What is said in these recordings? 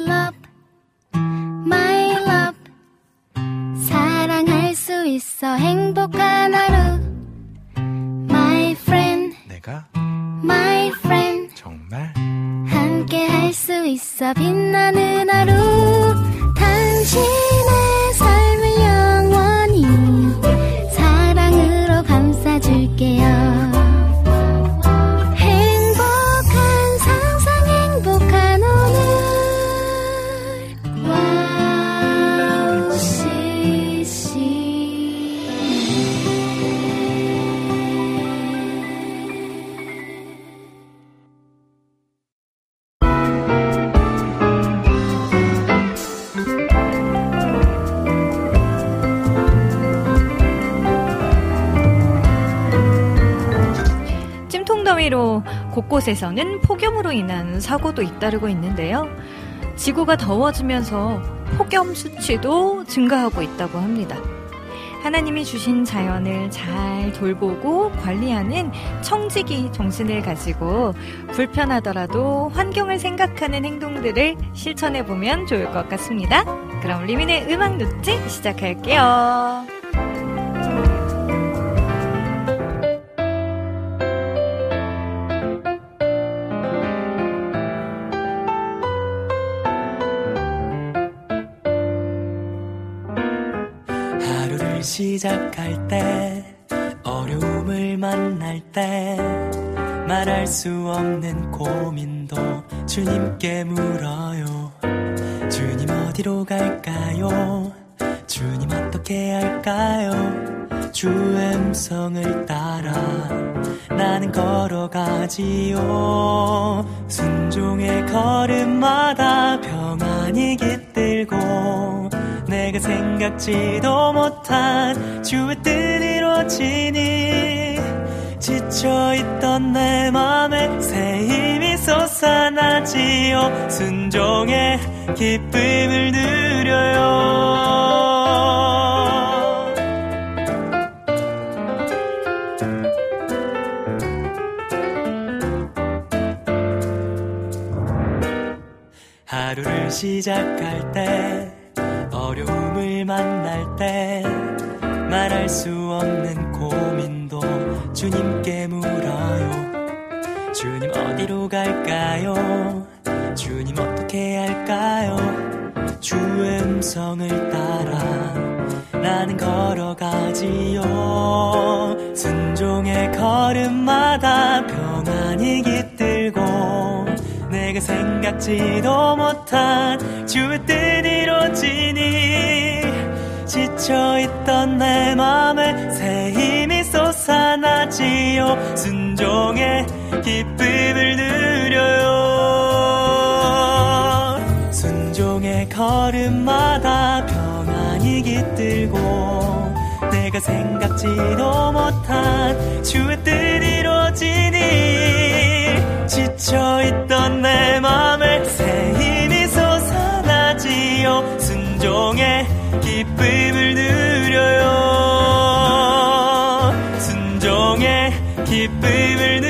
love, my love. 사랑할 수 있어 행복한 하루. My friend, 내가 my friend. 정말 함께 할 수 있어 빛나는 하루. 당신의 삶을 영원히 사랑으로 감싸줄게요. 행복한 상상, 행복한 오늘. 와우 CC. 찜통더위로 곳곳에서는 폭염으로 인한 사고도 잇따르고 있는데요. 지구가 더워지면서 폭염 수치도 증가하고 있다고 합니다. 하나님이 주신 자연을 잘 돌보고 관리하는 청지기 정신을 가지고 불편하더라도 환경을 생각하는 행동들을 실천해보면 좋을 것 같습니다. 그럼 리민의 음악 노트 시작할게요. 시작할 때 어려움을 만날 때 말할 수 없는 고민도 주님께 물어요. 주님 어디로 갈까요? 주님 어떻게 할까요? 주의 음성을 따라 나는 걸어가지요. 순종의 걸음마다 평안이 깃들고 내가 생각지도 못한 주의 뜻 이루어지니 지쳐있던 내 맘에 새 힘이 솟아나지요. 순종의 기쁨을 누려요. 하루를 시작할 때 어려움을 만날 때 말할 수 없는 고민도 주님께 물어요. 주님 어디로 갈까요? 주님 어떻게 할까요? 주의 음성을 따라 나는 걸어가지요. 순종의 걸음마다 평안이 깃들고 내가 생각지도 못한 주의 뜻 이루어지니 지쳐있던 내 맘에 새 힘이 솟아나지요. 순종의 기쁨을 누려요. 순종의 걸음마다 평안이 깃들고 내가 생각지도 못한 주의 뜻 이루어지니 지쳐있던 내 맘에 새 힘이 솟아나지요. 순종의 기쁨을 누려요. 순종의 기쁨을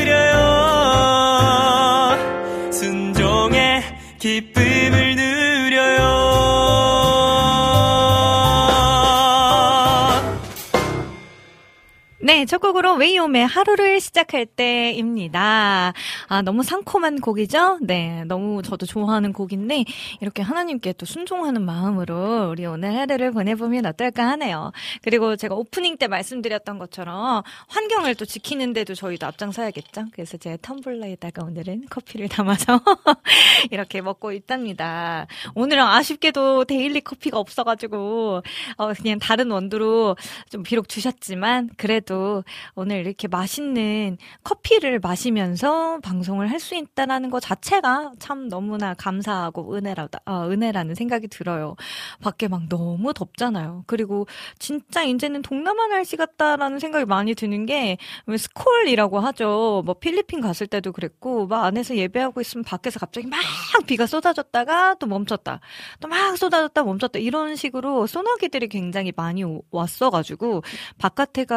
누려요. 순종의 기쁨을 누려요. 네, 첫 곡으로 웨이홈의 하루를 시작할 때입니다. 아, 너무 상콤한 곡이죠? 네, 너무 저도 좋아하는 곡인데 이렇게 하나님께 또 순종하는 마음으로 우리 오늘 하루를 보내보면 어떨까 하네요. 그리고 제가 오프닝 때 말씀드렸던 것처럼 환경을 또 지키는데도 저희도 앞장서야겠죠? 그래서 제가 텀블러에다가 오늘은 커피를 담아서 이렇게 먹고 있답니다. 오늘은 아쉽게도 데일리 커피가 없어가지고 그냥 다른 원두로 좀 비록 주셨지만 그래도 오늘 이렇게 맛있는 커피를 마시면서 방송을 할 수 있다는 것 자체가 참 너무나 감사하고 은혜라는 생각이 들어요. 밖에 막 너무 덥잖아요. 그리고 진짜 이제는 동남아 날씨 같다라는 생각이 많이 드는 게 스콜이라고 하죠. 뭐 필리핀 갔을 때도 그랬고 막 안에서 예배하고 있으면 밖에서 갑자기 막 비가 쏟아졌다가 또 멈췄다. 또 막 쏟아졌다 멈췄다. 이런 식으로 소나기들이 굉장히 많이 왔어가지고 바깥에가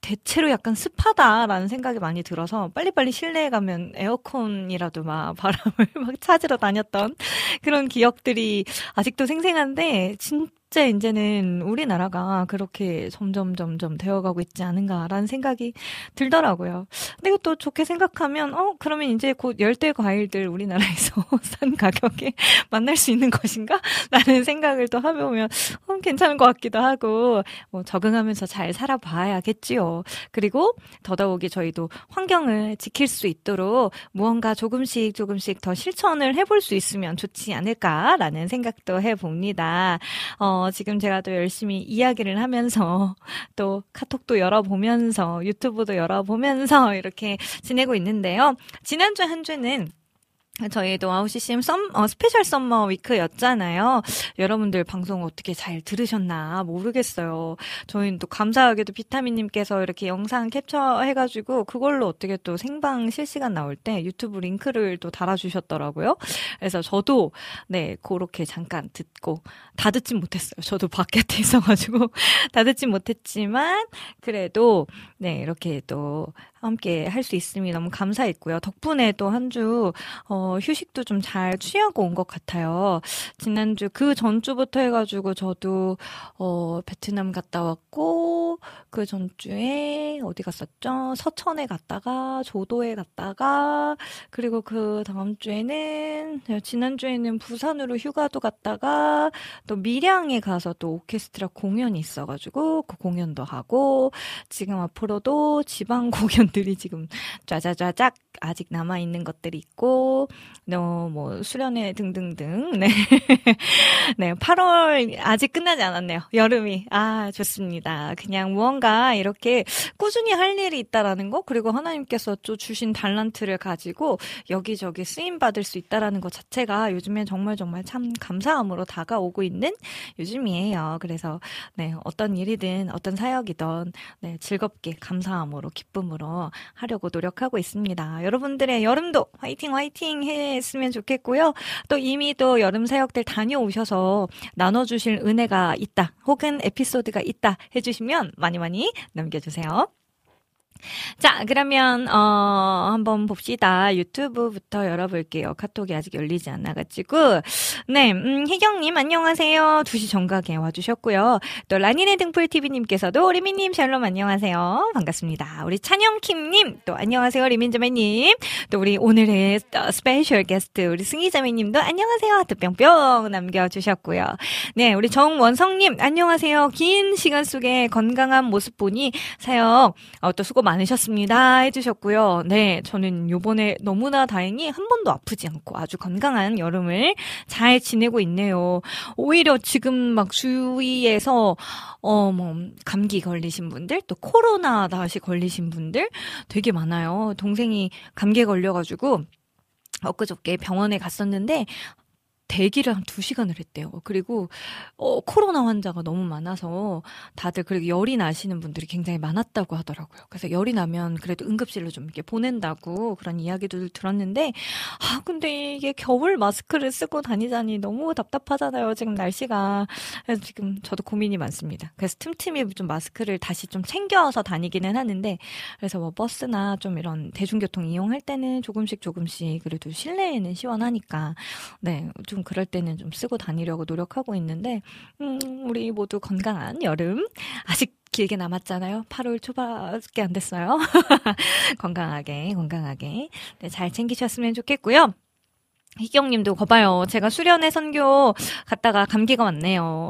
대체로 약간 습하다라는 생각이 많이 들어서 빨리빨리 실내에 가면 에어컨이라도 막 바람을 막 찾으러 다녔던 그런 기억들이 아직도 생생한데 진짜 이제는 우리나라가 그렇게 점점 되어가고 있지 않은가라는 생각이 들더라고요. 근데 또 좋게 생각하면 그러면 이제 곧 열대 과일들 우리나라에서 싼 가격에 만날 수 있는 것인가? 라는 생각을 또 해보면 괜찮은 것 같기도 하고 뭐 적응하면서 잘 살아봐야겠지요. 그리고 더더욱이 저희도 환경을 지킬 수 있도록 무언가 조금씩 더 실천을 해볼 수 있으면 좋지 않을까라는 생각도 해봅니다. 지금 제가 또 열심히 이야기를 하면서 또 카톡도 열어보면서 유튜브도 열어보면서 이렇게 지내고 있는데요. 지난주 한 주는 저희 노하우 CCM 스페셜 썸머 위크였잖아요. 여러분들 방송 어떻게 잘 들으셨나 모르겠어요. 저희는 또 감사하게도 비타민님께서 이렇게 영상 캡처해가지고 그걸로 어떻게 또 생방 실시간 나올 때 유튜브 링크를 또 달아주셨더라고요. 그래서 저도 그렇게 잠깐 듣고 다 듣진 못했어요. 저도 바깥에 있어가지고 다 듣진 못했지만 그래도 이렇게 또 함께 할 수 있음이 너무 감사했고요. 덕분에 또 한 주 휴식도 좀 잘 취하고 온 것 같아요. 지난주 그 전주부터 해가지고 저도 베트남 갔다 왔고 그 전주에 어디 갔었죠? 서천에 갔다가 조도에 갔다가 그리고 그 다음 주에는 지난주에는 부산으로 휴가도 갔다가 또 밀양에 가서 또 오케스트라 공연이 있어가지고 그 공연도 하고 지금 앞으로도 지방 공연들이 지금 짜자자작 아직 남아있는 것들이 있고 뭐 수련회 등등등 네 8월 아직 끝나지 않았네요. 여름이 좋습니다. 그냥 무언가 이렇게 꾸준히 할 일이 있다라는 거 그리고 하나님께서 또 주신 달란트를 가지고 여기저기 쓰임받을 수 있다라는 것 자체가 요즘에 정말 참 감사함으로 다가오고 있는 요즘이에요. 그래서 어떤 일이든 어떤 사역이든 즐겁게 감사함으로 기쁨으로 하려고 노력하고 있습니다. 여러분들의 여름도 화이팅 했으면 좋겠고요. 또 이미 또 여름 사역들 다녀오셔서 나눠주실 은혜가 있다 혹은 에피소드가 있다 해주시면 많이 남겨주세요. 자, 그러면 한번 봅시다. 유튜브부터 열어볼게요. 카톡이 아직 열리지 않아가지고 희경님 안녕하세요. 2시 정각에 와주셨고요. 또 라니네 등불TV님께서도 리민님 샬롬 안녕하세요. 반갑습니다. 우리 찬영킴님 또 안녕하세요. 리민자매님 또 우리 오늘의 스페셜 게스트 우리 승희자매님도 안녕하세요. 하트 뿅뿅 남겨주셨고요. 우리 정원성님 안녕하세요. 긴 시간 속에 건강한 모습 보니 사역 또 수고 많으셨습니다 해주셨고요. 저는 요번에 너무나 다행히 한 번도 아프지 않고 아주 건강한 여름을 잘 지내고 있네요. 오히려 지금 막 주위에서 감기 걸리신 분들 또 코로나 다시 걸리신 분들 되게 많아요. 동생이 감기에 걸려가지고 엊그저께 병원에 갔었는데 대기를 한 2시간을 했대요. 그리고 코로나 환자가 너무 많아서 다들 그리고 열이 나시는 분들이 굉장히 많았다고 하더라고요. 그래서 열이 나면 그래도 응급실로 좀 이렇게 보낸다고 그런 이야기도 들었는데 근데 이게 겨울 마스크를 쓰고 다니자니 너무 답답하잖아요. 지금 날씨가. 그래서 지금 저도 고민이 많습니다. 그래서 틈틈이 좀 마스크를 다시 좀 챙겨서 다니기는 하는데 그래서 뭐 버스나 좀 이런 대중교통 이용할 때는 조금씩 그래도 실내에는 시원하니까 좀 그럴 때는 좀 쓰고 다니려고 노력하고 있는데 우리 모두 건강한 여름 아직 길게 남았잖아요. 8월 초밖에 안 됐어요. 건강하게 잘 챙기셨으면 좋겠고요. 희경님도 거봐요. 제가 수련회 선교 갔다가 감기가 왔네요.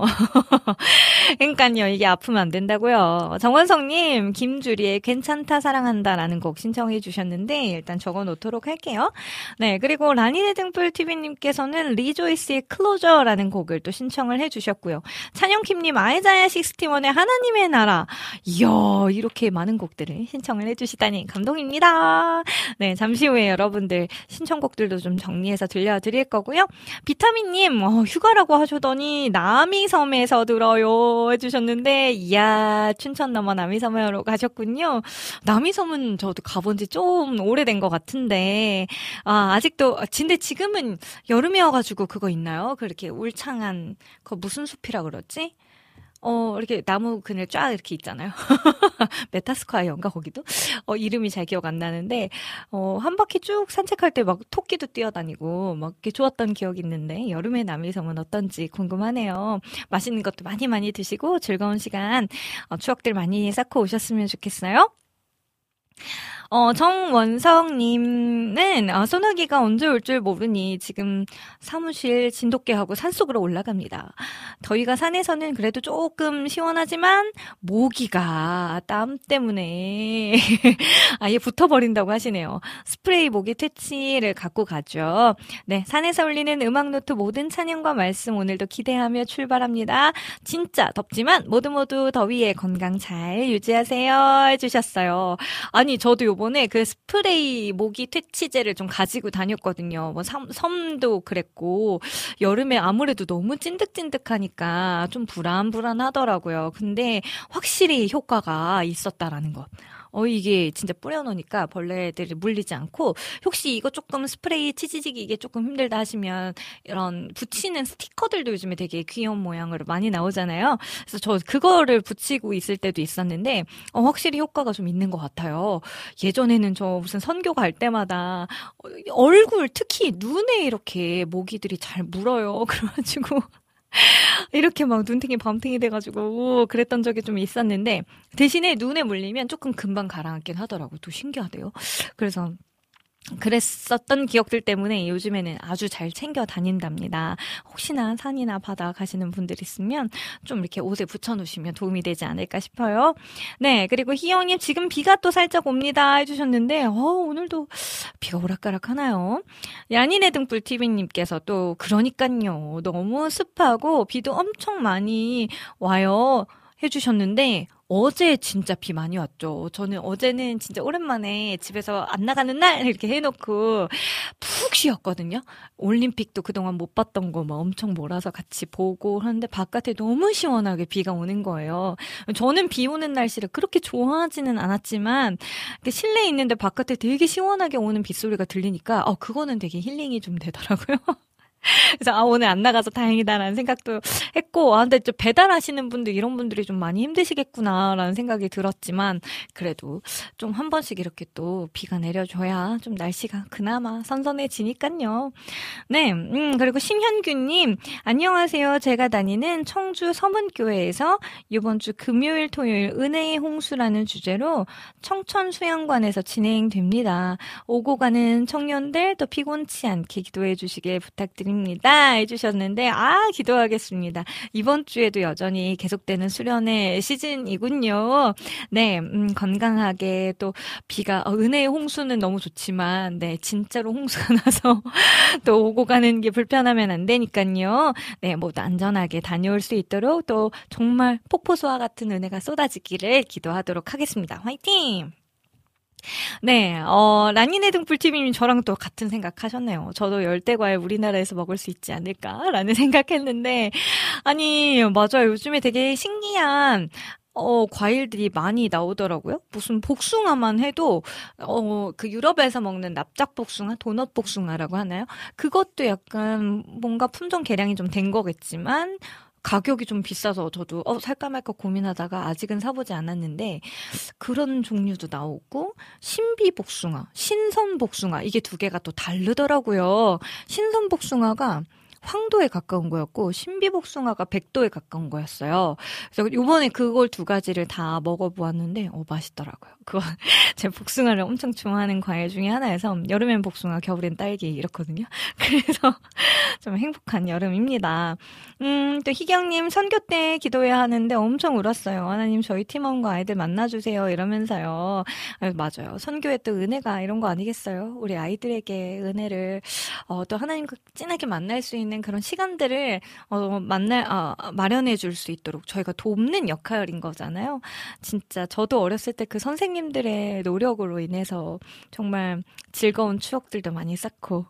그러니까요. 이게 아프면 안 된다고요. 정원성님 김주리의 괜찮다 사랑한다라는 곡 신청해 주셨는데 일단 적어놓도록 할게요. 그리고 라니네 등불TV님께서는 리조이스의 클로저라는 곡을 또 신청을 해주셨고요. 찬영킴님 아이자야 61의 하나님의 나라 이야 이렇게 많은 곡들을 신청을 해주시다니 감동입니다. 잠시 후에 여러분들 신청곡들도 좀 정리해서 들려드릴 거고요. 비타민님 휴가라고 하시더니 남이섬에서 들어요 해주셨는데 이야 춘천 넘어 남이섬으로 가셨군요. 남이섬은 저도 가본 지 좀 오래된 것 같은데 아직도 근데 지금은 여름이어가지고 그거 있나요? 그렇게 울창한 그 무슨 숲이라 그러지? 이렇게 나무 그늘 쫙 이렇게 있잖아요. 메타스콰이어인가 거기도? 이름이 잘 기억 안 나는데 한 바퀴 쭉 산책할 때 막 토끼도 뛰어다니고 막 이렇게 좋았던 기억이 있는데 여름의 남이섬은 어떤지 궁금하네요. 맛있는 것도 많이 많이 드시고 즐거운 시간 추억들 많이 쌓고 오셨으면 좋겠어요. 정원성님은 소나기가 언제 올 줄 모르니 지금 사무실 진돗개하고 산속으로 올라갑니다. 더위가 산에서는 그래도 조금 시원하지만 모기가 땀 때문에 아예 붙어버린다고 하시네요. 스프레이 모기 퇴치를 갖고 가죠. 네, 산에서 울리는 음악노트 모든 찬양과 말씀 오늘도 기대하며 출발합니다. 진짜 덥지만 모두 더위에 건강 잘 유지하세요 해주셨어요. 아니 저도 요번에 그 스프레이 모기 퇴치제를 좀 가지고 다녔거든요. 뭐 섬도 그랬고 여름에 아무래도 너무 찐득찐득하니까 좀 불안하더라고요. 근데 확실히 효과가 있었다라는 것. 이게 진짜 뿌려놓으니까 벌레들이 물리지 않고 혹시 이거 조금 스프레이 치지직이 이게 조금 힘들다 하시면 이런 붙이는 스티커들도 요즘에 되게 귀여운 모양으로 많이 나오잖아요. 그래서 저 그거를 붙이고 있을 때도 있었는데 확실히 효과가 좀 있는 것 같아요. 예전에는 저 무슨 선교 갈 때마다 얼굴 특히 눈에 이렇게 모기들이 잘 물어요. 그래가지고 이렇게 막 눈탱이 밤탱이 돼가지고 그랬던 적이 좀 있었는데 대신에 눈에 물리면 조금 금방 가라앉긴 하더라고요. 또 신기하대요. 그래서 그랬었던 기억들 때문에 요즘에는 아주 잘 챙겨 다닌답니다. 혹시나 산이나 바다 가시는 분들 있으면 좀 이렇게 옷에 붙여놓으시면 도움이 되지 않을까 싶어요. 네, 그리고 희영님 지금 비가 또 살짝 옵니다 해주셨는데 오늘도 비가 오락가락하나요? 야니네 등불 TV님께서 또 그러니까요. 너무 습하고 비도 엄청 많이 와요 해주셨는데 어제 진짜 비 많이 왔죠. 저는 어제는 진짜 오랜만에 집에서 안 나가는 날 이렇게 해놓고 푹 쉬었거든요. 올림픽도 그동안 못 봤던 거 막 엄청 몰아서 같이 보고 하는데 바깥에 너무 시원하게 비가 오는 거예요. 저는 비 오는 날씨를 그렇게 좋아하지는 않았지만 실내에 있는데 바깥에 되게 시원하게 오는 빗소리가 들리니까 그거는 되게 힐링이 좀 되더라고요. 그래서 오늘 안 나가서 다행이다라는 생각도 했고 근데 좀 배달하시는 분들 이런 분들이 좀 많이 힘드시겠구나라는 생각이 들었지만 그래도 좀 한 번씩 이렇게 또 비가 내려줘야 좀 날씨가 그나마 선선해지니까요. 네, 그리고 심현규님 안녕하세요. 제가 다니는 청주 서문교회에서 이번 주 금요일 토요일 은혜의 홍수라는 주제로 청천수양관에서 진행됩니다. 오고 가는 청년들 또 피곤치 않게 기도해 주시길 부탁드립니다. 해주셨는데 기도하겠습니다. 이번 주에도 여전히 계속되는 수련의 시즌이군요. 네, 건강하게 또 비가 은혜의 홍수는 너무 좋지만 네, 진짜로 홍수가 나서 또 오고 가는 게 불편하면 안 되니까요. 네, 모두 안전하게 다녀올 수 있도록 또 정말 폭포수와 같은 은혜가 쏟아지기를 기도하도록 하겠습니다. 화이팅! 네, 라니네 등불TV님 저랑 또 같은 생각하셨네요. 저도 열대과일 우리나라에서 먹을 수 있지 않을까라는 생각했는데, 아니, 맞아요. 요즘에 되게 신기한, 과일들이 많이 나오더라고요. 무슨 복숭아만 해도, 그 유럽에서 먹는 납작 복숭아, 도넛 복숭아라고 하나요? 그것도 약간 뭔가 품종 개량이 좀 된 거겠지만, 가격이 좀 비싸서 저도 살까 말까 고민하다가 아직은 사보지 않았는데 그런 종류도 나오고 신비복숭아, 신선복숭아 이게 두 개가 또 다르더라고요. 신선복숭아가 황도에 가까운 거였고 신비복숭아가 백도에 가까운 거였어요. 그래서 이번에 그걸 두 가지를 다 먹어보았는데 맛있더라고요. 그거 제 복숭아를 엄청 좋아하는 과일 중에 하나여서 여름엔 복숭아, 겨울엔 딸기 이렇거든요. 그래서 좀 행복한 여름입니다. 또 희경님 선교 때 기도해야 하는데 엄청 울었어요. 하나님 저희 팀원과 아이들 만나주세요 이러면서요. 맞아요. 선교에 또 은혜가 이런 거 아니겠어요? 우리 아이들에게 은혜를 또 하나님과 진하게 만날 수 있는 그런 시간들을 마련해 줄 수 있도록 저희가 돕는 역할인 거잖아요. 진짜 저도 어렸을 때 그 선생님들의 노력으로 인해서 정말 즐거운 추억들도 많이 쌓고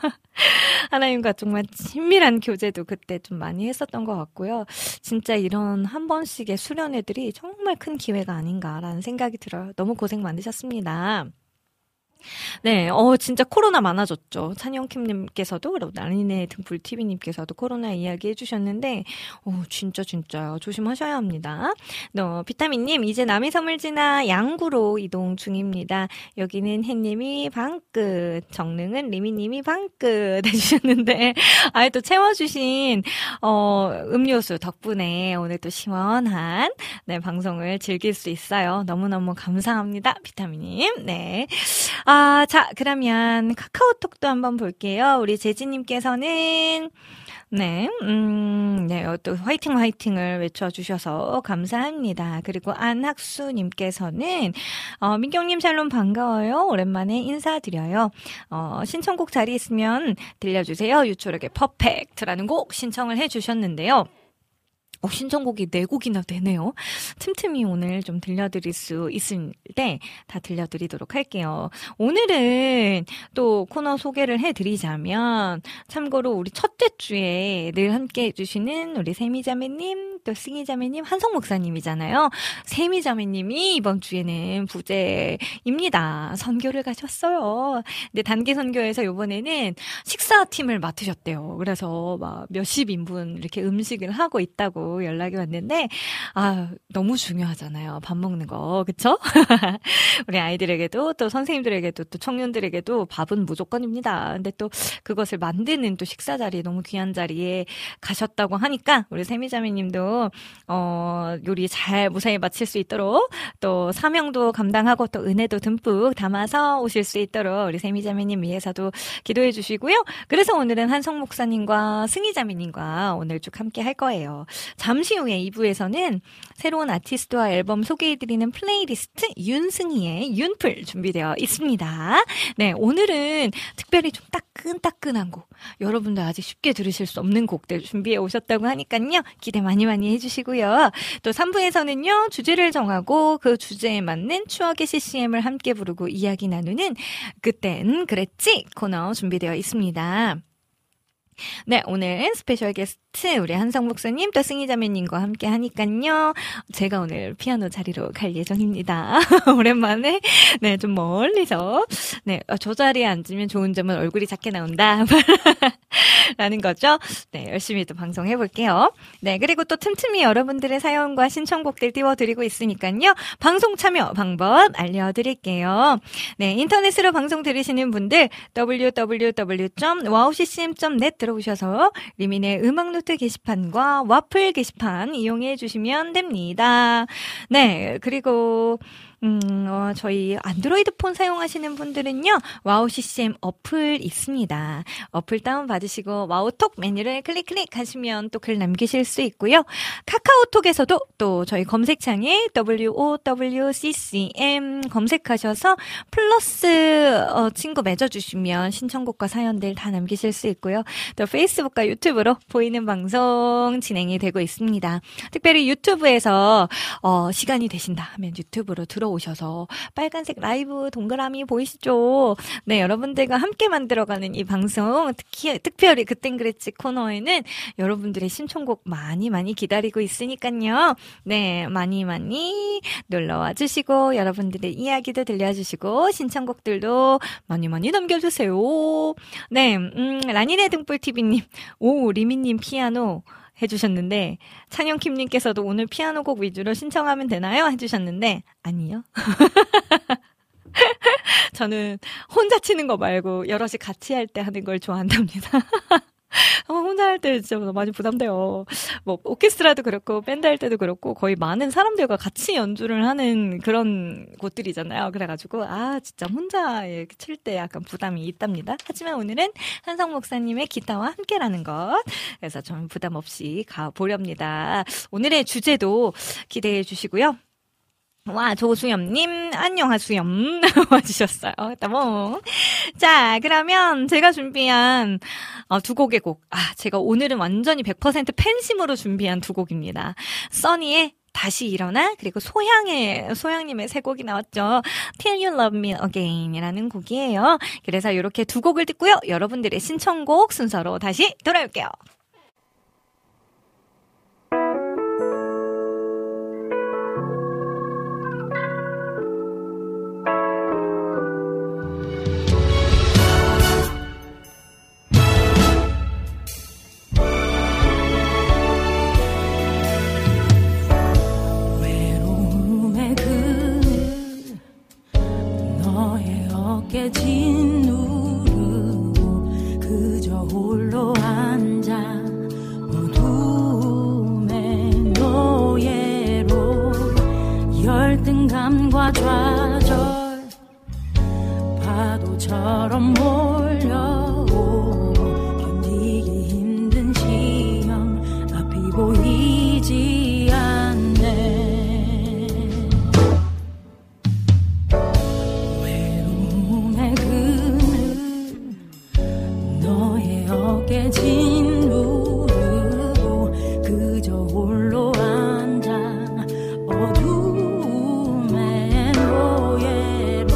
하나님과 정말 친밀한 교제도 그때 좀 많이 했었던 것 같고요. 진짜 이런 한 번씩의 수련회들이 정말 큰 기회가 아닌가라는 생각이 들어요. 너무 고생 많으셨습니다. 네, 진짜 코로나 많아졌죠. 찬영킴님께서도, 그리고 나린의 등불TV님께서도 코로나 이야기 해주셨는데, 진짜 조심하셔야 합니다. 비타민님, 이제 남이 섬을 지나 양구로 이동 중입니다. 여기는 햇님이 방끝, 정릉은 리미님이 방끝 해주셨는데, 또 채워주신, 음료수 덕분에 오늘 또 시원한, 네, 방송을 즐길 수 있어요. 너무너무 감사합니다. 비타민님. 네. 자, 그러면 카카오톡도 한번 볼게요. 우리 재진님께서는, 네, 또 화이팅을 외쳐주셔서 감사합니다. 그리고 안학수님께서는, 민경님 샬롬 반가워요. 오랜만에 인사드려요. 신청곡 자리 있으면 들려주세요. 유초록의 퍼펙트라는 곡 신청을 해주셨는데요. 신청곡이 4곡이나 되네요. 틈틈이 오늘 좀 들려드릴 수 있을 때 다 들려드리도록 할게요. 오늘은 또 코너 소개를 해드리자면, 참고로 우리 첫째 주에 늘 함께 해주시는 우리 세미자매님, 또 승희자매님, 한성 목사님이잖아요. 세미자매님이 이번 주에는 부재입니다. 선교를 가셨어요. 근데 단기 선교에서 이번에는 식사팀을 맡으셨대요. 그래서 막 몇십 인분 이렇게 음식을 하고 있다고 연락이 왔는데, 너무 중요하잖아요. 밥 먹는 거. 그쵸? 우리 아이들에게도 또 선생님들에게도 또 청년들에게도 밥은 무조건입니다. 근데 또 그것을 만드는 또 식사 자리에, 너무 귀한 자리에 가셨다고 하니까 우리 세미자매님도 요리 잘 무사히 마칠 수 있도록, 또 사명도 감당하고 또 은혜도 듬뿍 담아서 오실 수 있도록 우리 세미자매님 위해서도 기도해 주시고요. 그래서 오늘은 한성 목사님과 승희자매님과 오늘 쭉 함께 할 거예요. 잠시 후에 2부에서는 새로운 아티스트와 앨범 소개해드리는 플레이리스트 윤승희의 윤풀 준비되어 있습니다. 네, 오늘은 특별히 좀 따끈따끈한 곡, 여러분들 아직 쉽게 들으실 수 없는 곡들 준비해 오셨다고 하니까요. 기대 많이 해주시고요. 또 3부에서는요, 주제를 정하고 그 주제에 맞는 추억의 CCM을 함께 부르고 이야기 나누는 그땐 그랬지 코너 준비되어 있습니다. 네, 오늘 스페셜 게스트 우리 한성 목사님 또 승희자매님과 함께 하니까요. 제가 오늘 피아노 자리로 갈 예정입니다. 오랜만에 네, 좀 멀리서 네, 저 자리에 앉으면 좋은 점은 얼굴이 작게 나온다 라는 거죠. 네, 열심히 또 방송해 볼게요. 네, 그리고 또 틈틈이 여러분들의 사연과 신청곡들 띄워드리고 있으니까요. 방송 참여 방법 알려드릴게요. 네, 인터넷으로 방송 들으시는 분들 www.wowccm.net 들어오셔서 리민의 음악노트 게시판과 와플 게시판 이용해 주시면 됩니다. 네, 그리고 저희 안드로이드 폰 사용하시는 분들은요, 와우 CCM 어플 있습니다. 어플 다운받으시고 와우톡 메뉴를 클릭하시면 또 글 남기실 수 있고요. 카카오톡에서도 또 저희 검색창에 WOWCCM 검색하셔서 플러스 친구 맺어주시면 신청곡과 사연들 다 남기실 수 있고요. 또 페이스북과 유튜브로 보이는 방송 진행이 되고 있습니다. 특별히 유튜브에서 시간이 되신다 하면 유튜브로 들어오셔서 빨간색 라이브 동그라미 보이시죠? 네, 여러분들과 함께 만들어가는 이 방송, 특별히 그땐 그랬지 코너에는 여러분들의 신청곡 많이 기다리고 있으니까요. 네, 많이 놀러와 주시고 여러분들의 이야기도 들려주시고 신청곡들도 많이 남겨주세요. 네, 라니네 등불TV님, 오, 리미님 피아노 해주셨는데, 찬영킴님께서도 오늘 피아노곡 위주로 신청하면 되나요? 해주셨는데, 아니요. 저는 혼자 치는 거 말고 여럿이 같이 할 때 하는 걸 좋아한답니다. 혼자 할 때 진짜 많이 부담돼요. 뭐 오케스트라도 그렇고 밴드 할 때도 그렇고 거의 많은 사람들과 같이 연주를 하는 그런 곳들이잖아요. 그래가지고 진짜 혼자 칠 때 약간 부담이 있답니다. 하지만 오늘은 한성 목사님의 기타와 함께라는 것, 그래서 좀 부담 없이 가보렵니다. 오늘의 주제도 기대해 주시고요. 와, 조수염님, 안녕하수염. 와주셨어요. 자, 그러면 제가 준비한, 두 곡의 곡. 제가 오늘은 완전히 100% 팬심으로 준비한 두 곡입니다. 써니의 다시 일어나, 그리고 소양님의 새 곡이 나왔죠. Till You Love Me Again 이라는 곡이에요. 그래서 이렇게 두 곡을 듣고요. 여러분들의 신청곡 순서로 다시 돌아올게요. 짓누르고 그저 홀로 앉아 어둠의 노예로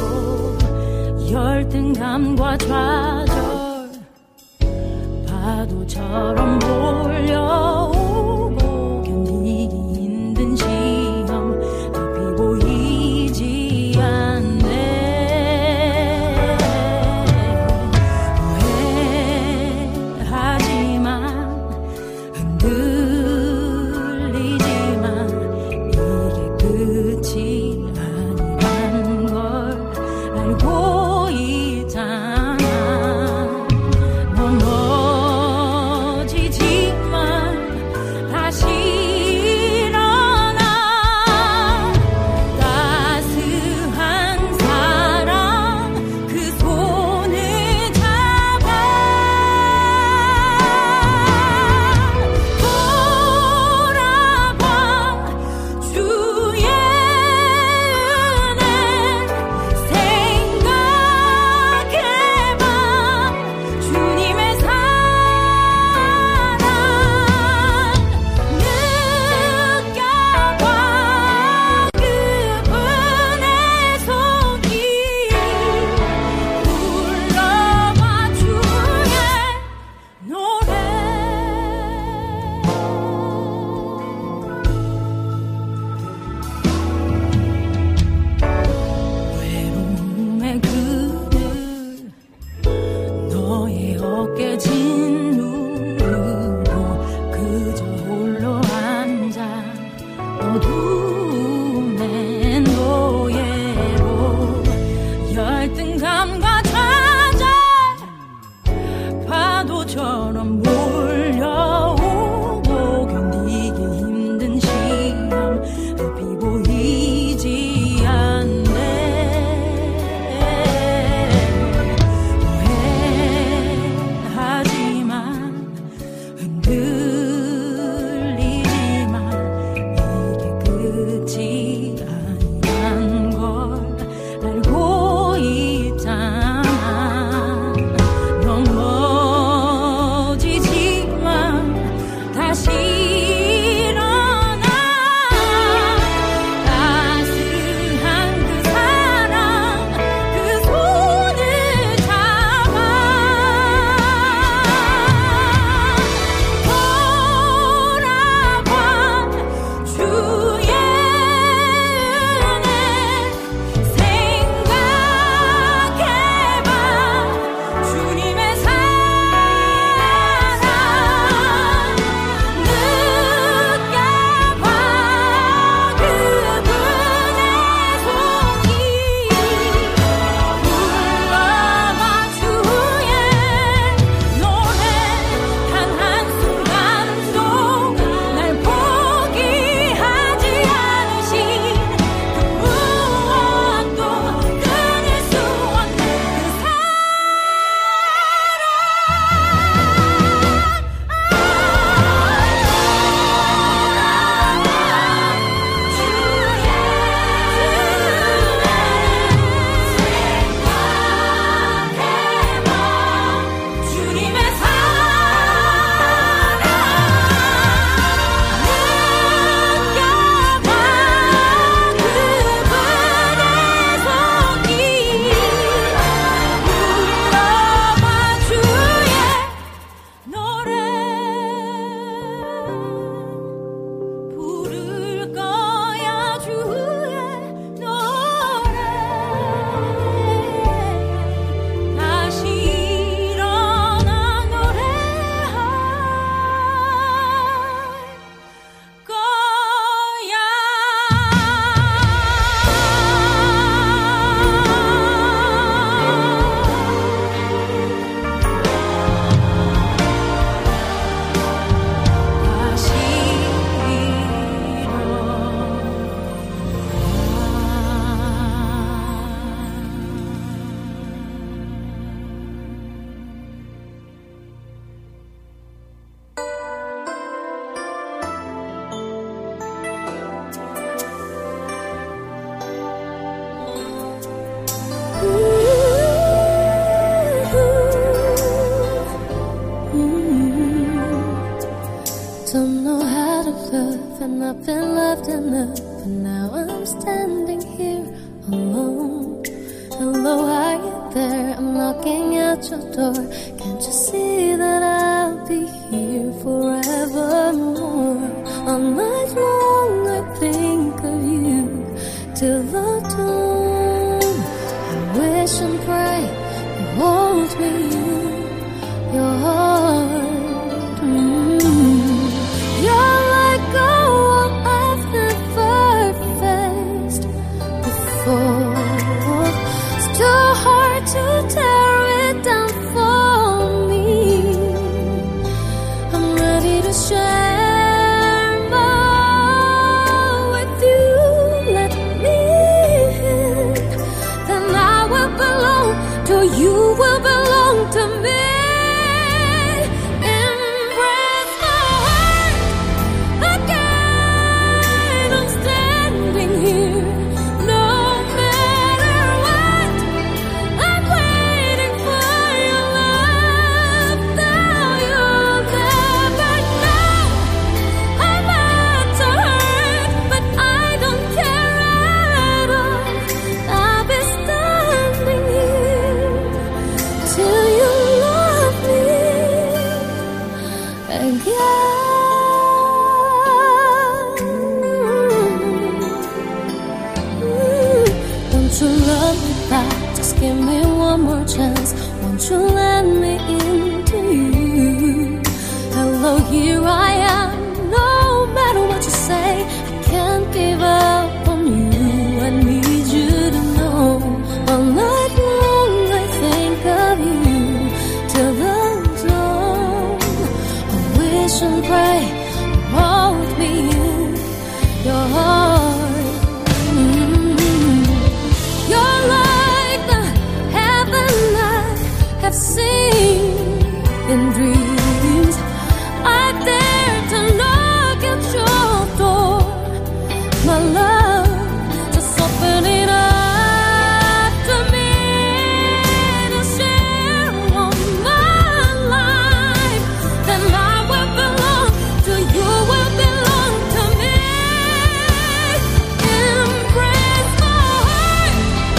열등감과 좌절 파도처럼 몰려오고 견디기 힘든 시험 앞이 보이지 않네. 후회하지만 흔들리지만 이게 끝이 아니란 걸 알고 있잖아. 넌 넘어지지만 다시 일어나. 따스한 사랑 그 손을 잡아 돌아봐. 주의 은혜 생각해봐. 주님의 사랑 느껴봐. 그분의 손길 불러봐. 주의 노래. 외로움의 그늘 너의 어깨 짓누르고 그저 홀로 앉아 어둠의 노예로 열등감과 좌절 파도처럼 몰려오고 견디기 힘든 시험 앞이 보이지 않네. 후회하지만 흔들리지만 이게 끝이 아니란 걸 알고 있잖아. 넌 door. Can't you see that I'll be here forevermore? All night long I think of you till the dawn. I wish and pray you hold me in your heart. You're like a wall I've never faced before. It's too hard to tear it down for me. I'm ready to share more with you. Let me in, then I will belong to you, will belong to me. Give me one more chance, won't you let me into you? Hello, here I am, no matter what you say, I can't give up on you. I need you to know, all night long I think of you till the dawn. I wish and pray you hold me in your heart. You're like the heaven I have seen in dreams. I dare to knock at your door, my love, just open it up to me to share all my life. Then I will belong to you, will belong to me. Embrace my heart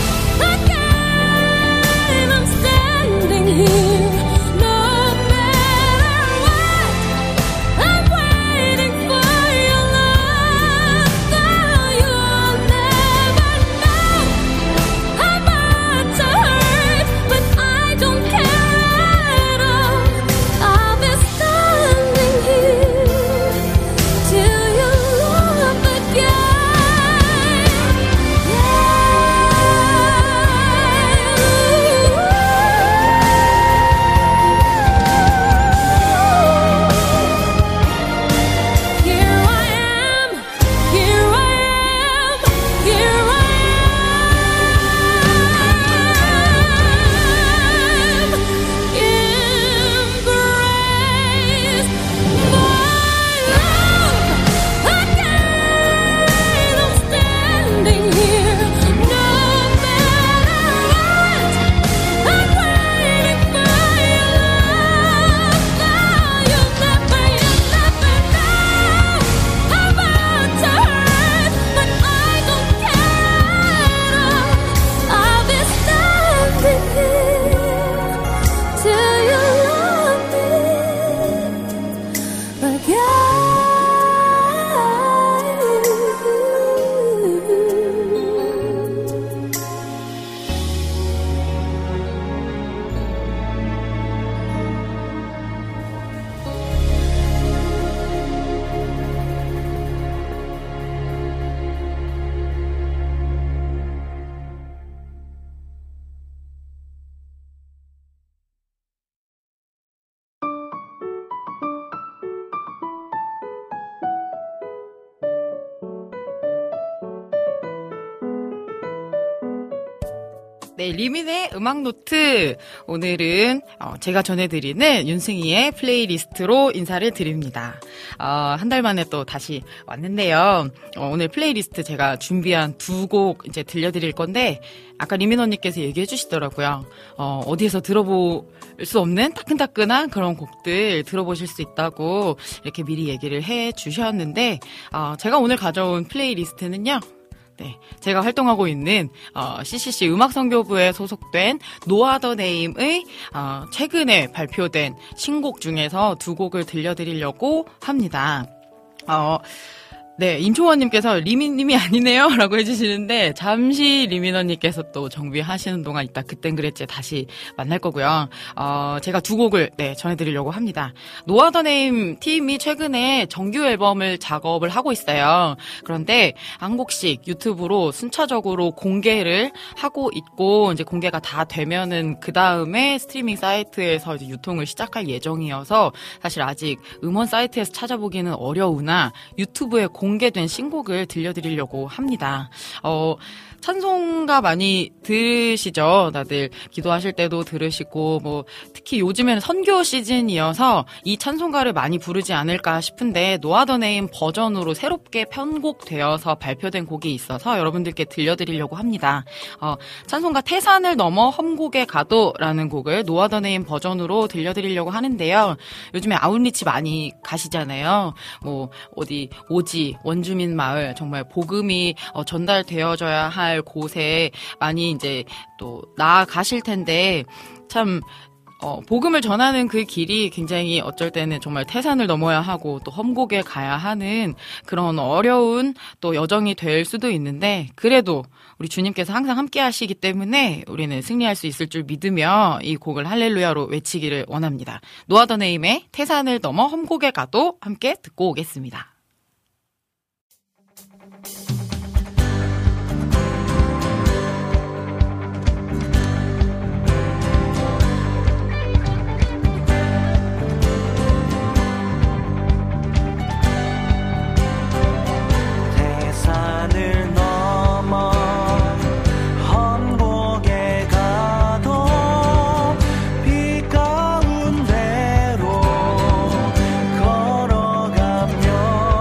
again. I'm standing here, no matter what. I'm waiting for your love. Now you'll never know how much I hurt, but I don't care at all. I'll be standing here till you love again. Here I am, here I am, here I am. Embrace my love again. I'm standing here, no matter what. I'm waiting for your love. Now you'll never know how much I hurt, but I don't care at all. I'll be standing here till you love me again. 네, 리민의 음악노트. 오늘은 제가 전해드리는 윤승희의 플레이리스트로 인사를 드립니다. 한 달 만에 또 다시 왔는데요. 오늘 플레이리스트 제가 준비한 2곡 이제 들려드릴 건데, 아까 리민 언니께서 얘기해 주시더라고요. 어디에서 들어볼 수 없는 따끈따끈한 그런 곡들 들어보실 수 있다고 이렇게 미리 얘기를 해 주셨는데, 제가 오늘 가져온 플레이리스트는요, 네, 제가 활동하고 있는 CCC 음악선교부에 소속된 No Other Name의 최근에 발표된 신곡 중에서 두 곡을 들려드리려고 합니다. 네, 임초원님께서 리민님이 아니네요 라고 해주시는데 잠시 리민언님께서 또 정비하시는 동안 이따 그땐 그랬지 다시 만날 거고요. 제가 두 곡을 전해드리려고 합니다. No Other Name 팀이 최근에 정규 앨범을 작업을 하고 있어요. 그런데 한 곡씩 유튜브로 순차적으로 공개를 하고 있고 이제 공개가 다 되면은 그 다음에 스트리밍 사이트에서 이제 유통을 시작할 예정이어서 사실 아직 음원 사이트에서 찾아보기는 어려우나 유튜브에 공개된 신곡을 들려드리려고 합니다. 찬송가 많이 들으시죠? 다들 기도하실 때도 들으시고 뭐 특히 요즘에는 선교 시즌이어서 이 찬송가를 많이 부르지 않을까 싶은데 No Other Name 버전으로 새롭게 편곡되어서 발표된 곡이 있어서 여러분들께 들려드리려고 합니다. 찬송가 태산을 넘어 험곡에 가도라는 곡을 No Other Name 버전으로 들려드리려고 하는데요. 요즘에 아웃리치 많이 가시잖아요. 뭐 어디 오지 원주민 마을 정말 복음이 전달되어져야 할 곳에 많이 이제 또 나아가실 텐데 참 복음을 전하는 그 길이 굉장히 어쩔 때는 정말 태산을 넘어야 하고 또 험곡에 가야 하는 그런 어려운 또 여정이 될 수도 있는데 그래도 우리 주님께서 항상 함께 하시기 때문에 우리는 승리할 수 있을 줄 믿으며 이 곡을 할렐루야로 외치기를 원합니다. No Other Name의 태산을 넘어 험곡에 가도 함께 듣고 오겠습니다. 산을 넘어 험곡에 가도 비 가운데로 걸어가며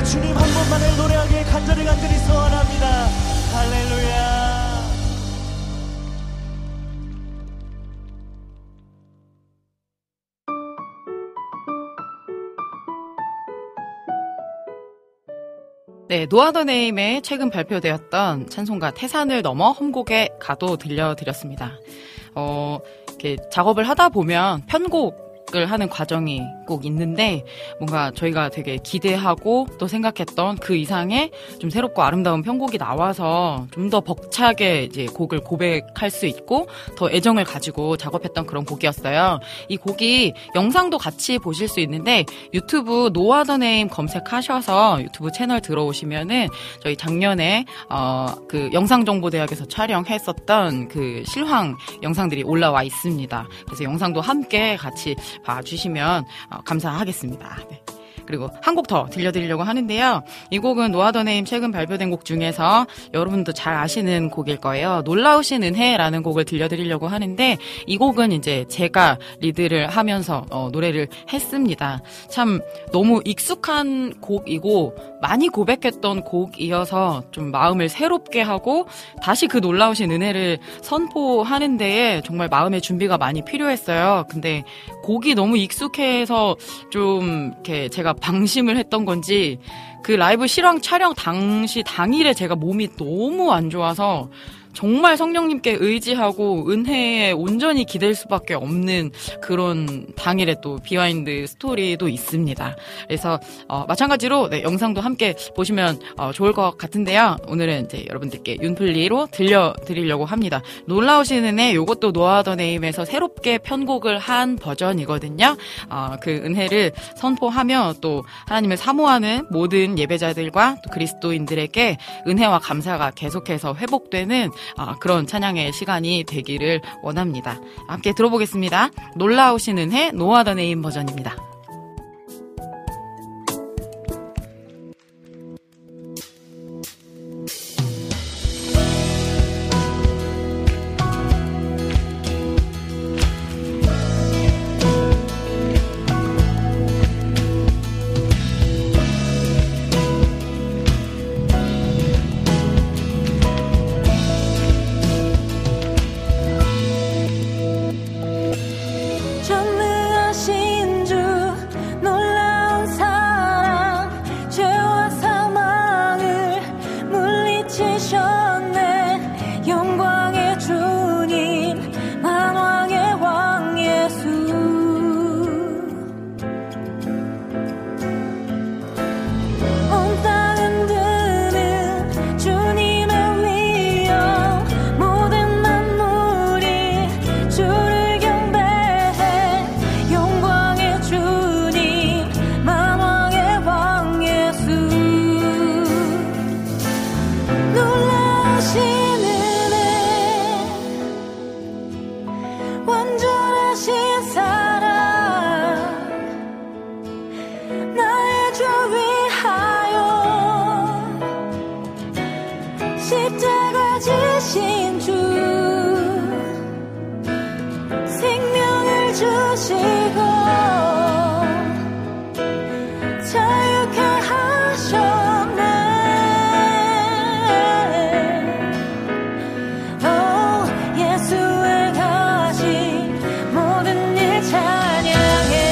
주님 한 분만을 노래하기에 간절히 소원합니다. 할렐루야. 네, 노 아더 네임의 최근 발표되었던 찬송가 태산을 넘어 험곡에 가도 들려드렸습니다. 이렇게 작업을 하다 보면 편곡을 하는 과정이 꼭 있는데 뭔가 저희가 되게 기대하고 또 생각했던 그 이상의 좀 새롭고 아름다운 편곡이 나와서 좀 더 벅차게 이제 곡을 고백할 수 있고 더 애정을 가지고 작업했던 그런 곡이었어요. 이 곡이 영상도 같이 보실 수 있는데 유튜브 노 아더 네임 검색하셔서 유튜브 채널 들어오시면은 저희 작년에 그 영상정보대학에서 촬영했었던 그 실황 영상들이 올라와 있습니다. 그래서 영상도 함께 같이 봐주시면 감사하겠습니다. 네. 그리고 한 곡 더 들려드리려고 하는데요. 이 곡은 노 아더 네임 최근 발표된 곡 중에서 여러분도 잘 아시는 곡일 거예요. 놀라우신 은혜라는 곡을 들려드리려고 하는데 이 곡은 이제 제가 리드를 하면서 노래를 했습니다. 참 너무 익숙한 곡이고 많이 고백했던 곡이어서 좀 마음을 새롭게 하고 다시 그 놀라우신 은혜를 선포하는 데에 정말 마음의 준비가 많이 필요했어요. 근데 곡이 너무 익숙해서 좀 이렇게 제가 방심을 했던 건지 그 라이브 실황 촬영 당일에 제가 몸이 너무 안 좋아서 정말 성령님께 의지하고 은혜에 온전히 기댈 수밖에 없는 그런 당일에 또 비하인드 스토리도 있습니다. 그래서 마찬가지로 네, 영상도 함께 보시면 좋을 것 같은데요. 오늘은 이제 여러분들께 윤플리로 들려드리려고 합니다. 놀라우신 은혜, 요것도 노 아더 네임에서 새롭게 편곡을 한 버전이거든요. 그 은혜를 선포하며 또 하나님을 사모하는 모든 예배자들과 또 그리스도인들에게 은혜와 감사가 계속해서 회복되는 그런 찬양의 시간이 되기를 원합니다. 함께 들어보겠습니다. 놀라우신 은혜 노 아더 네임 버전입니다. 전능하신 주 놀라운 사랑 죄와 사망을 물리치셨네. 영광의 주님 만왕의 왕 예수. 온 땅은 드는 주님의 위엄. 모든 만물이 주를 경배해. 영광의 주님 만왕의 왕 예수. 놀라우신 은혜 완전하신 사랑 나의 죄 위하여 십자가 지신 주 생명을 주시고 자유케 하셨네. 예수의 가신 모든 일 찬양해.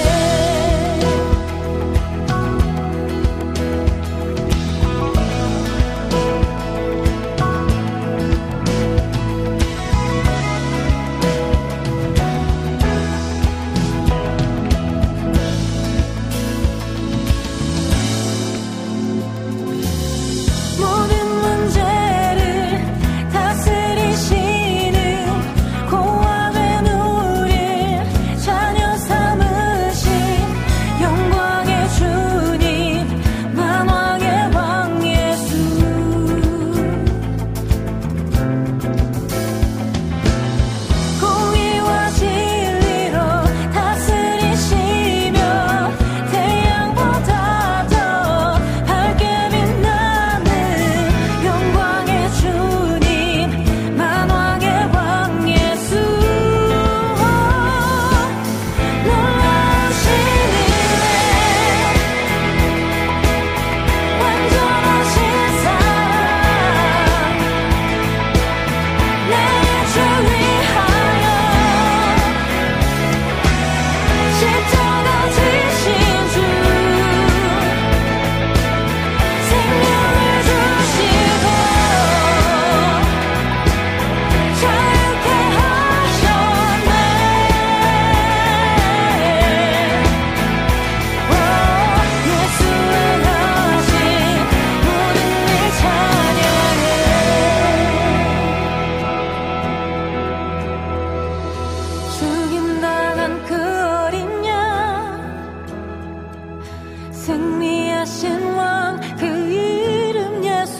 승리하신 왕 그 이름 예수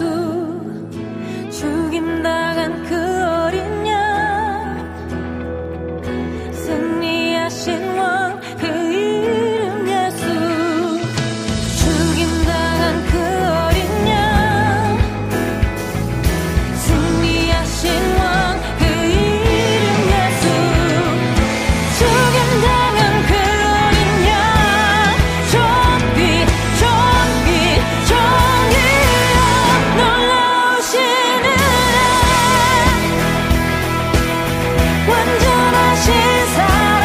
죽임당한 그 어린 양 승리하신 왕 그 이름 예수 죽임당한 그 어린 양 승리하신 왕 그 이름 예수 죽임당한 그 어린 양 좀비 정의여 놀라우시는 완전하신 사랑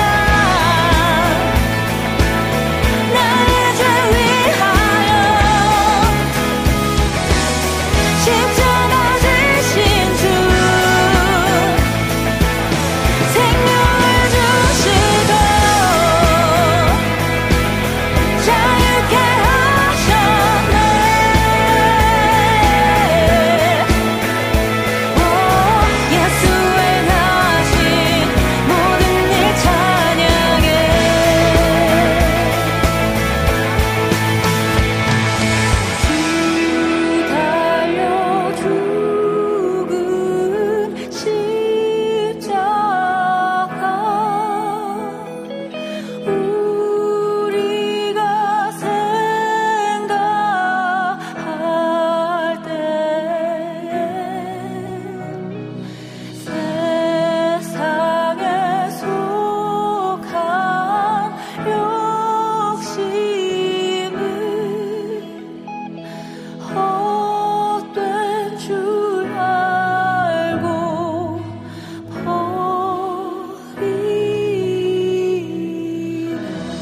나의 죄 위하여 십자가 지신 주 생명을 주시고 자유케 하셨네 예수의 나신 모든 일 찬양해 주 달려 죽은 십자가 우리가 생각할 때 세상에 속한 욕심을 헛된 줄 알고 버리네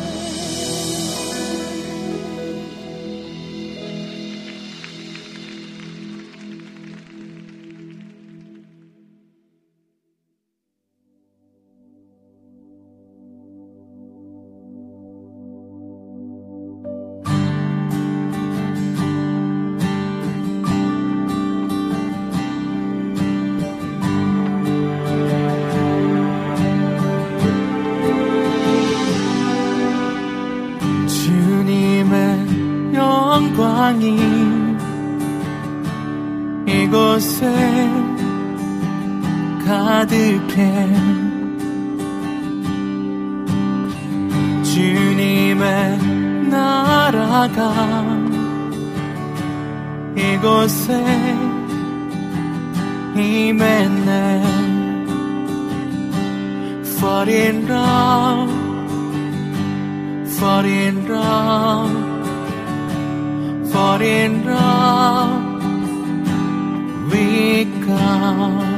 주님의 영광이 이곳에 가득해 주님의 나라가 이곳에 임했네 Fall in love Fall in love Fall in love with God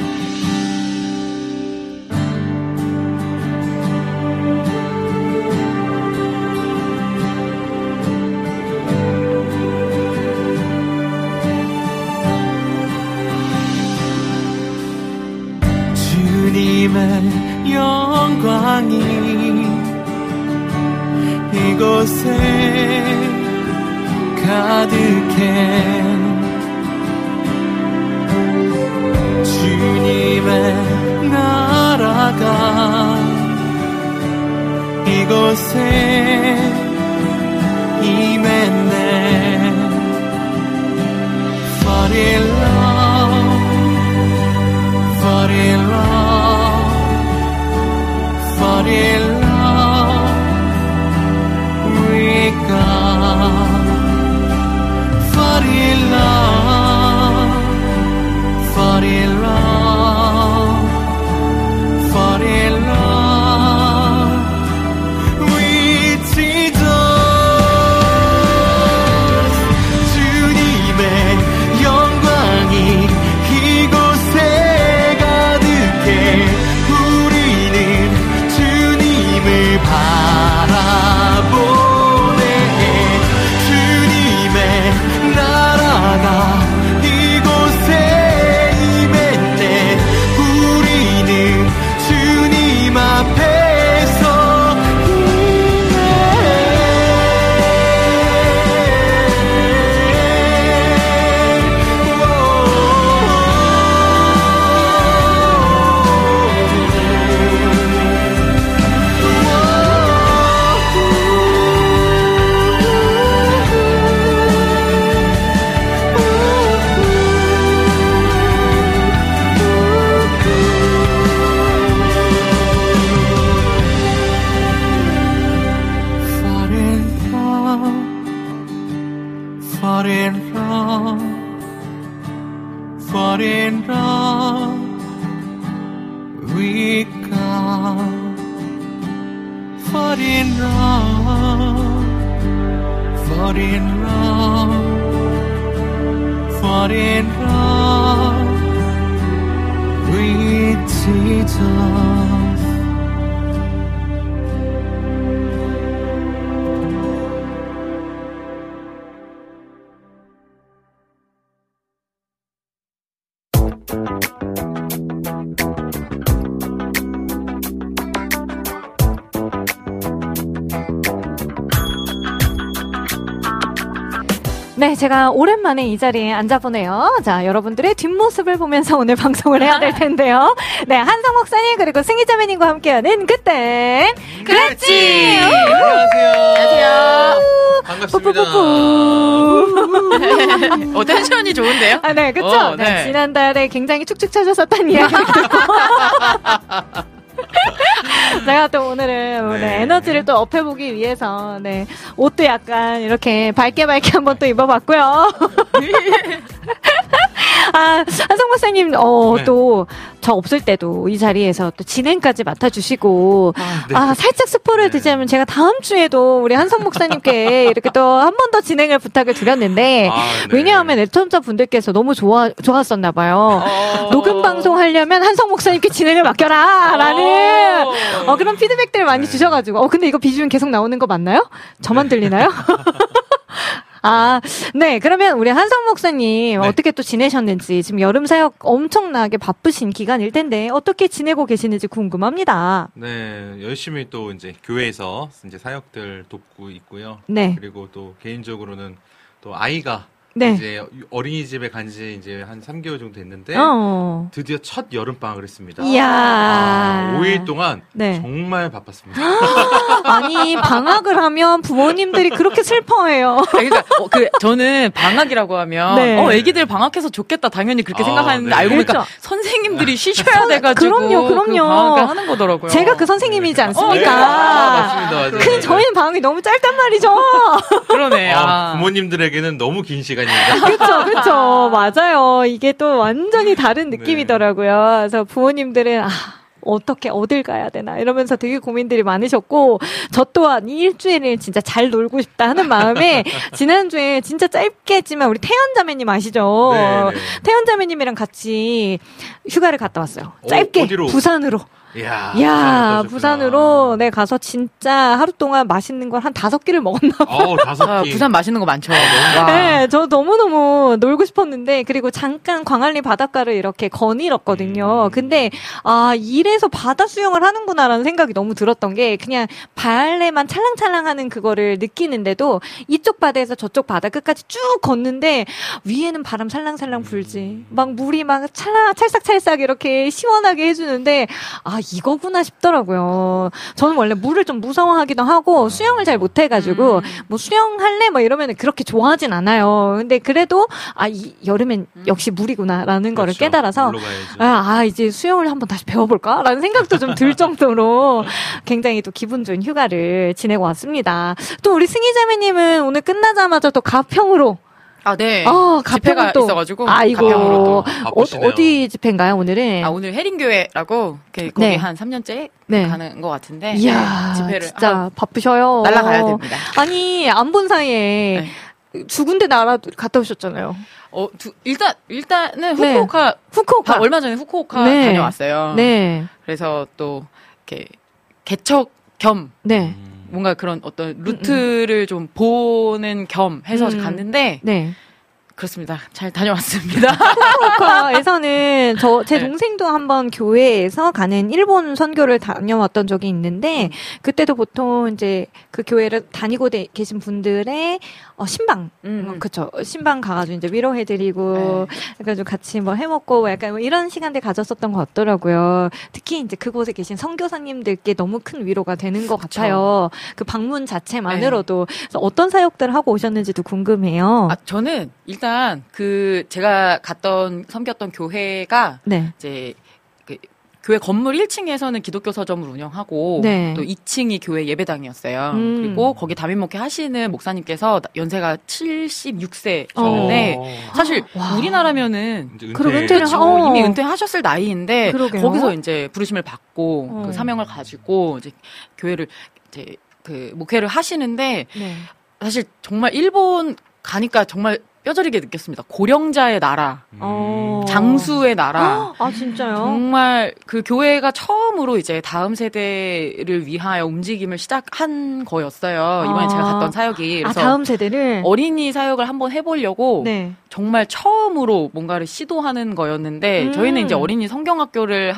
주님의 영광이 이곳에 가득해 주님의 나라가 이곳에 임했네 Fall in love Fall in love Fall in love with God Fall in love Fall in love Fall in love with fall in love, fall in love with God. Fall in love, fall in love, fall in love with Jesus. 네, 제가 오랜만에 이 자리에 앉아보네요. 자, 여러분들의 뒷모습을 보면서 오늘 방송을 해야 될 텐데요. 네, 한성 목사님 그리고 승희자매님과 함께하는 그땐 그랬지. 안녕하세요. 반갑습니다. 텐션이 좋은데요? 아, 네, 그쵸? 네. 네, 지난달에 굉장히 축축 처졌었던 이야기를 듣고. 제가 또 오늘은 네, 에너지를 또 업해보기 위해서, 네, 옷도 약간 이렇게 밝게 한번 또 입어봤고요. 아, 한성 목사님, 네. 또, 저 없을 때도 이 자리에서 또 진행까지 맡아주시고, 네. 살짝 스포를 드리자면 제가 다음 주에도 우리 한성 목사님께 이렇게 또 한 번 더 진행을 부탁을 드렸는데, 네. 왜냐하면 애청자 분들께서 너무 좋았었나봐요. 녹음 방송 하려면 한성 목사님께 진행을 맡겨라! 라는, 그런 피드백들을 많이 주셔가지고, 근데 이거 BGM 계속 나오는 거 맞나요? 저만 들리나요? 아, 네. 그러면 우리 한성 목사님 어떻게 또 지내셨는지 지금 여름 사역 엄청나게 바쁘신 기간일 텐데 어떻게 지내고 계시는지 궁금합니다. 네, 열심히 또 이제 교회에서 이제 사역들 돕고 있고요. 네. 그리고 또 개인적으로는 또 아이가 네. 이제 어린이집에 간 지 이제 한 3개월 정도 됐는데 드디어 첫 여름 방학을 했습니다. 이야. 5일 동안 네. 정말 바빴습니다. 아니, 방학을 하면 부모님들이 그렇게 슬퍼해요. 그러니까 저는 방학이라고 하면 네. 애기들 방학해서 좋겠다 당연히 그렇게 생각하는데 네. 알고 보니까 그렇죠. 선생님들이 쉬셔야 돼가지고 그럼요. 그 방학을 하는 거더라고요. 제가 그 선생님이지 않습니까? 맞습니다. 그 저희는 방학이 너무 짧단 말이죠. 그러네. 부모님들에게는 너무 긴 시간입니다. 그쵸. 맞아요. 이게 또 완전히 다른 느낌이더라고요. 그래서 부모님들은, 어떻게, 어딜 가야 되나, 이러면서 되게 고민들이 많으셨고, 저 또한 이 일주일을 진짜 잘 놀고 싶다 하는 마음에, 지난주에 진짜 짧게 했지만, 우리 태연자매님 아시죠? 네. 태연자매님이랑 같이 휴가를 갔다 왔어요. 짧게. 어디로? 부산으로. 이야, 부산으로, 네, 가서 진짜 하루 동안 맛있는 걸 한 5끼를 먹었나 봐요. 5끼. 부산 맛있는 거 많죠. 네, 저 너무너무 놀고 싶었는데, 그리고 잠깐 광안리 바닷가를 이렇게 거닐었거든요. 근데, 이래서 바다 수영을 하는구나라는 생각이 너무 들었던 게, 그냥 발에만 찰랑찰랑 하는 그거를 느끼는데도, 이쪽 바다에서 저쪽 바다 끝까지 쭉 걷는데, 위에는 바람 살랑살랑 불지. 막 물이 막 찰싹찰싹 이렇게 시원하게 해주는데, 이거구나 싶더라고요. 저는 원래 물을 좀 무서워하기도 하고 수영을 잘 못해가지고 뭐 수영할래? 뭐 이러면 그렇게 좋아하진 않아요. 근데 그래도 이 여름엔 역시 물이구나라는 거를 깨달아서 이제 수영을 한번 다시 배워볼까라는 생각도 좀 들 정도로 굉장히 또 기분 좋은 휴가를 지내고 왔습니다. 또 우리 승희자매님은 오늘 끝나자마자 또 가평으로 네. 집회가 또 있어가지고. 아이고. 어디 집회인가요, 오늘은? 오늘 혜린교회라고, 거기 네. 한 3년째 네. 가는 것 같은데. 이야, 집회를. 진짜 바쁘셔요. 날아가야 됩니다. 아니, 안 본 사이에 두 군데 나라 갔다 오셨잖아요. 일단은 후쿠오카. 얼마 전에 후쿠오카 다녀왔어요. 네. 그래서 또, 이렇게, 개척 겸. 네. 뭔가 그런 어떤 루트를 좀 보는 겸 해서 갔는데 네. 그렇습니다. 잘 다녀왔습니다. 후쿠오카에서는 제 동생도 한번 교회에서 가는 일본 선교를 다녀왔던 적이 있는데 그때도 보통 이제 그 교회를 다니고 계신 분들의 신방, 그쵸. 신방 가가지고 이제 위로해드리고, 그래가지고 같이 뭐 해먹고, 약간 뭐 이런 시간들 가졌었던 것 같더라고요. 특히 이제 그곳에 계신 선교사님들께 너무 큰 위로가 되는 것 같아요. 그 방문 자체만으로도. 그래서 어떤 사역들을 하고 오셨는지도 궁금해요. 저는 일단 제가 섬겼던 교회가, 이제, 교회 건물 1층에서는 기독교 서점을 운영하고 네. 또 2층이 교회 예배당이었어요. 그리고 거기 담임 목회 하시는 목사님께서 연세가 76세셨는데 사실 우리나라면은 그럼 은퇴를 이미 은퇴하셨을 나이인데 그러게요. 거기서 이제 부르심을 받고 그 사명을 가지고 이제 교회를 이제 그 목회를 하시는데 네. 사실 정말 일본 가니까 정말 뼈저리게 느꼈습니다. 고령자의 나라, 장수의 나라. 아, 진짜요? 정말 그 교회가 처음으로 이제 다음 세대를 위하여 움직임을 시작한 거였어요. 이번에 제가 갔던 사역이. 그래서 다음 세대를? 어린이 사역을 한번 해보려고 네. 정말 처음으로 뭔가를 시도하는 거였는데 저희는 이제 어린이 성경학교를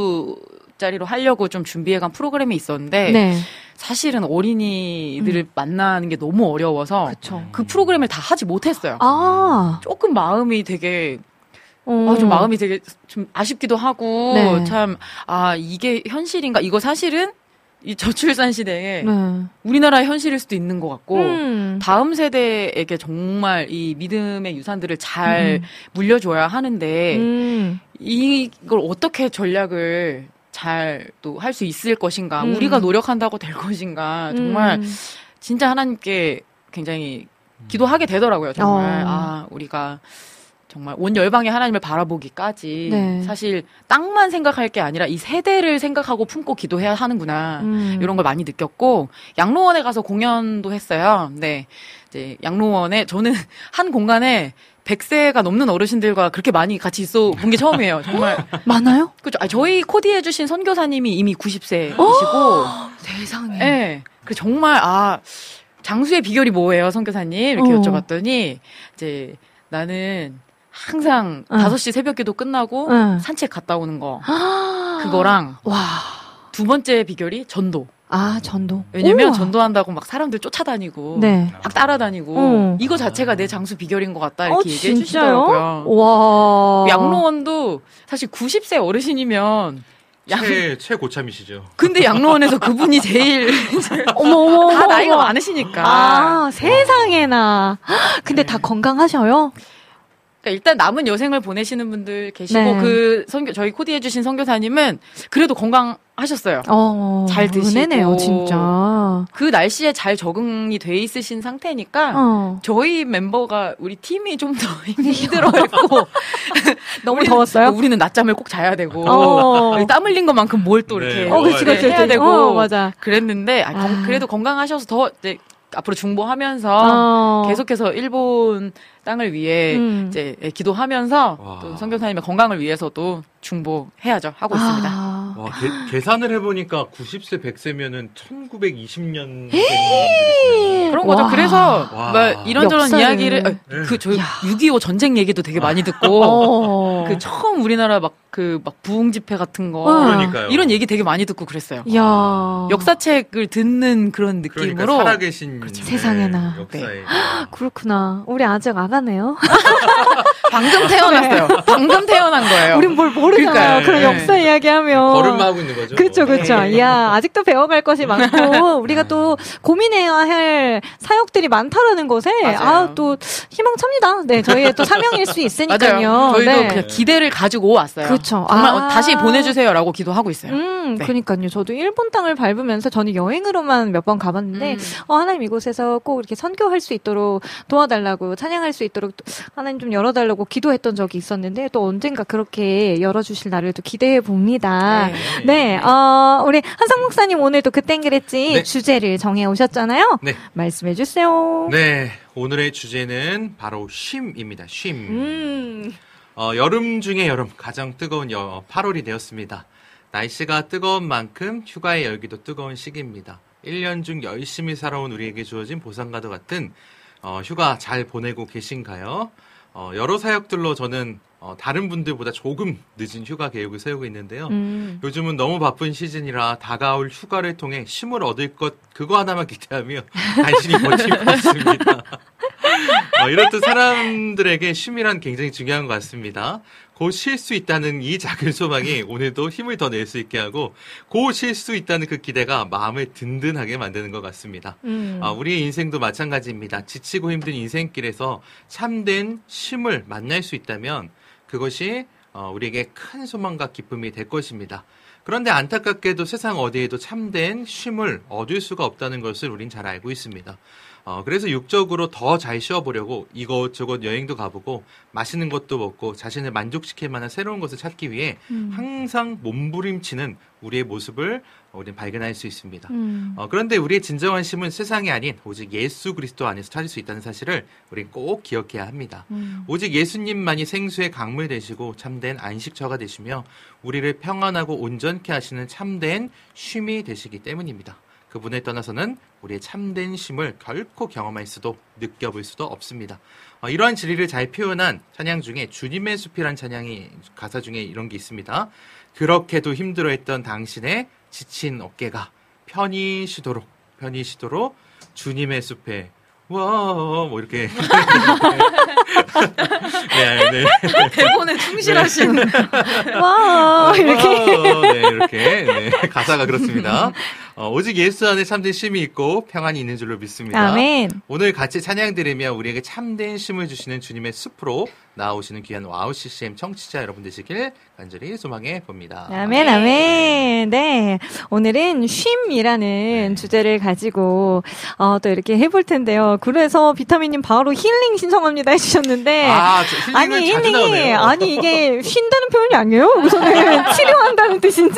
하루짜리로 하려고 좀 준비해간 프로그램이 있었는데 네. 사실은 어린이들을 만나는 게 너무 어려워서 그 프로그램을 다 하지 못했어요. 조금 마음이 되게 좀 마음이 되게 좀 아쉽기도 하고 네. 참 이게 현실인가? 이거 사실은 이 저출산 시대에 네. 우리나라의 현실일 수도 있는 것 같고 다음 세대에게 정말 이 믿음의 유산들을 잘 물려줘야 하는데 이걸 어떻게 전략을 잘 또 할 수 있을 것인가, 우리가 노력한다고 될 것인가, 정말 진짜 하나님께 굉장히 기도하게 되더라고요. 정말 우리가 정말 온 열방의 하나님을 바라보기까지 네. 사실 땅만 생각할 게 아니라 이 세대를 생각하고 품고 기도해야 하는구나 이런 걸 많이 느꼈고 양로원에 가서 공연도 했어요. 네, 이제 양로원에 저는 한 공간에 100세가 넘는 어르신들과 그렇게 많이 같이 있어 본 게 처음이에요. 정말. 많아요? 그죠. 저희 코디해주신 선교사님이 이미 90세이시고. 세상에. 네. 그 정말, 장수의 비결이 뭐예요, 선교사님? 이렇게 여쭤봤더니, 이제, 나는 항상 5시 새벽 기도 끝나고 산책 갔다 오는 거. 그거랑. 두 번째 비결이 전도. 전도. 왜냐면 우와. 전도한다고 막 사람들 쫓아다니고 네. 막 따라다니고 이거 자체가 내 장수 비결인 것 같다 이렇게 얘기해 주시더라고요. 와. 양로원도 사실 90세 어르신이면 최고참이시죠. 근데 양로원에서 그분이 제일 어머 다 나이가 많으시니까. 세상에나. 근데 다 건강하셔요? 그러니까 일단 남은 여생을 보내시는 분들 계시고 네. 그 저희 코디해주신 선교사님은 그래도 건강하셨어요. 잘 드시고 은혜네요, 진짜. 그 날씨에 잘 적응이 돼 있으신 상태니까 저희 멤버가 우리 팀이 좀 더 힘들어했고 너무 더웠어요? 우리는 낮잠을 꼭 자야 되고 땀 흘린 것만큼 뭘 또 이렇게 그치. 해야 되고 맞아. 그랬는데 그래도 건강하셔서 더 이제 앞으로 중보하면서 계속해서 일본 땅을 위해 이제 기도하면서 또 선교사님의 건강을 위해서도 중보해야죠 하고 있습니다. 와, 계산을 해보니까 90세, 100세면은 1920년 그런 거죠. 그래서 막 이런저런 역사를. 이야기를 저희 6.25 전쟁 얘기도 되게 많이 듣고 그 처음 우리나라 막 부흥 집회 같은 거 그러니까요. 이런 얘기 되게 많이 듣고 그랬어요. 야. 역사책을 듣는 그런 느낌으로 그러니까 살아계신 세상에나. 역사에 그렇구나. 우리 아직 아가네요. 방금 태어났어요. 방금 태어난 거예요. 우린 뭘 모르잖아요. 그러니까요. 그런 역사 이야기하면. 걸음마하고 있는 거죠. 그쵸. 이야, 아직도 배워갈 것이 많고, 우리가 또 고민해야 할 사역들이 많다라는 것에, 또 희망찹니다. 네, 저희의 또 사명일 수 있으니까요. 맞아요. 저희도 네. 그냥 기대를 가지고 왔어요. 그쵸. 정말 다시 보내주세요라고 기도하고 있어요. 네. 그러니까요. 저도 일본 땅을 밟으면서 저는 여행으로만 몇 번 가봤는데, 하나님 이곳에서 꼭 이렇게 선교할 수 있도록 도와달라고, 찬양할 수 있도록 하나님 좀 열어달라고 기도했던 적이 있었는데, 또 언젠가 그렇게 열어주실 날을 또 기대해 봅니다. 네. 우리 한상 목사님 오늘도 그땐 그랬지 주제를 정해 오셨잖아요. 네. 말씀해 주세요. 네. 오늘의 주제는 바로 쉼입니다. 쉼. 여름 중에 여름, 가장 뜨거운 8월이 되었습니다. 날씨가 뜨거운 만큼 휴가의 열기도 뜨거운 시기입니다. 1년 중 열심히 살아온 우리에게 주어진 보상과도 같은 휴가 잘 보내고 계신가요? 여러 사역들로 저는 다른 분들보다 조금 늦은 휴가 계획을 세우고 있는데요. 요즘은 너무 바쁜 시즌이라 다가올 휴가를 통해 쉼을 얻을 것 그거 하나만 기대하며 간신히 버티고 있습니다. 이렇듯 사람들에게 쉼이란 굉장히 중요한 것 같습니다. 곧 쉴 수 있다는 이 작은 소망이 오늘도 힘을 더 낼 수 있게 하고 곧 쉴 수 있다는 그 기대가 마음을 든든하게 만드는 것 같습니다. 우리의 인생도 마찬가지입니다. 지치고 힘든 인생길에서 참된 쉼을 만날 수 있다면 그것이 우리에게 큰 소망과 기쁨이 될 것입니다. 그런데 안타깝게도 세상 어디에도 참된 쉼을 얻을 수가 없다는 것을 우린 잘 알고 있습니다. 그래서 육적으로 더 잘 쉬어보려고 이것저것 여행도 가보고 맛있는 것도 먹고 자신을 만족시킬 만한 새로운 것을 찾기 위해 항상 몸부림치는 우리의 모습을 우리는 발견할 수 있습니다. 그런데 우리의 진정한 쉼은 세상이 아닌 오직 예수 그리스도 안에서 찾을 수 있다는 사실을 우리는 꼭 기억해야 합니다. 오직 예수님만이 생수의 강물 되시고 참된 안식처가 되시며 우리를 평안하고 온전케 하시는 참된 쉼이 되시기 때문입니다. 그분을 떠나서는 우리의 참된 쉼을 결코 경험할 수도 느껴볼 수도 없습니다. 이러한 진리를 잘 표현한 찬양 중에 주님의 숲이란 찬양이 가사 중에 이런 게 있습니다. 그렇게도 힘들어했던 당신의 지친 어깨가 편히 쉬도록 주님의 숲에 뭐 이렇게 네. 대본에 충실하신 이렇게 가사가 그렇습니다. 오직 예수 안에 참된 쉼이 있고 평안이 있는 줄로 믿습니다. 아멘. 오늘 같이 찬양 들으며 우리에게 참된 쉼을 주시는 주님의 숲으로 나오시는 귀한 와우 CCM 청취자 여러분 되시길 간절히 소망해 봅니다. 아멘, 아멘. 네. 오늘은 쉼이라는 주제를 가지고, 또 이렇게 해볼 텐데요. 그래서 비타민님 바로 힐링 신청합니다 해주셨는데. 아니, 힐링이, 아니, 이게 쉰다는 표현이 아니에요? 우선은 치료한다는 뜻인지.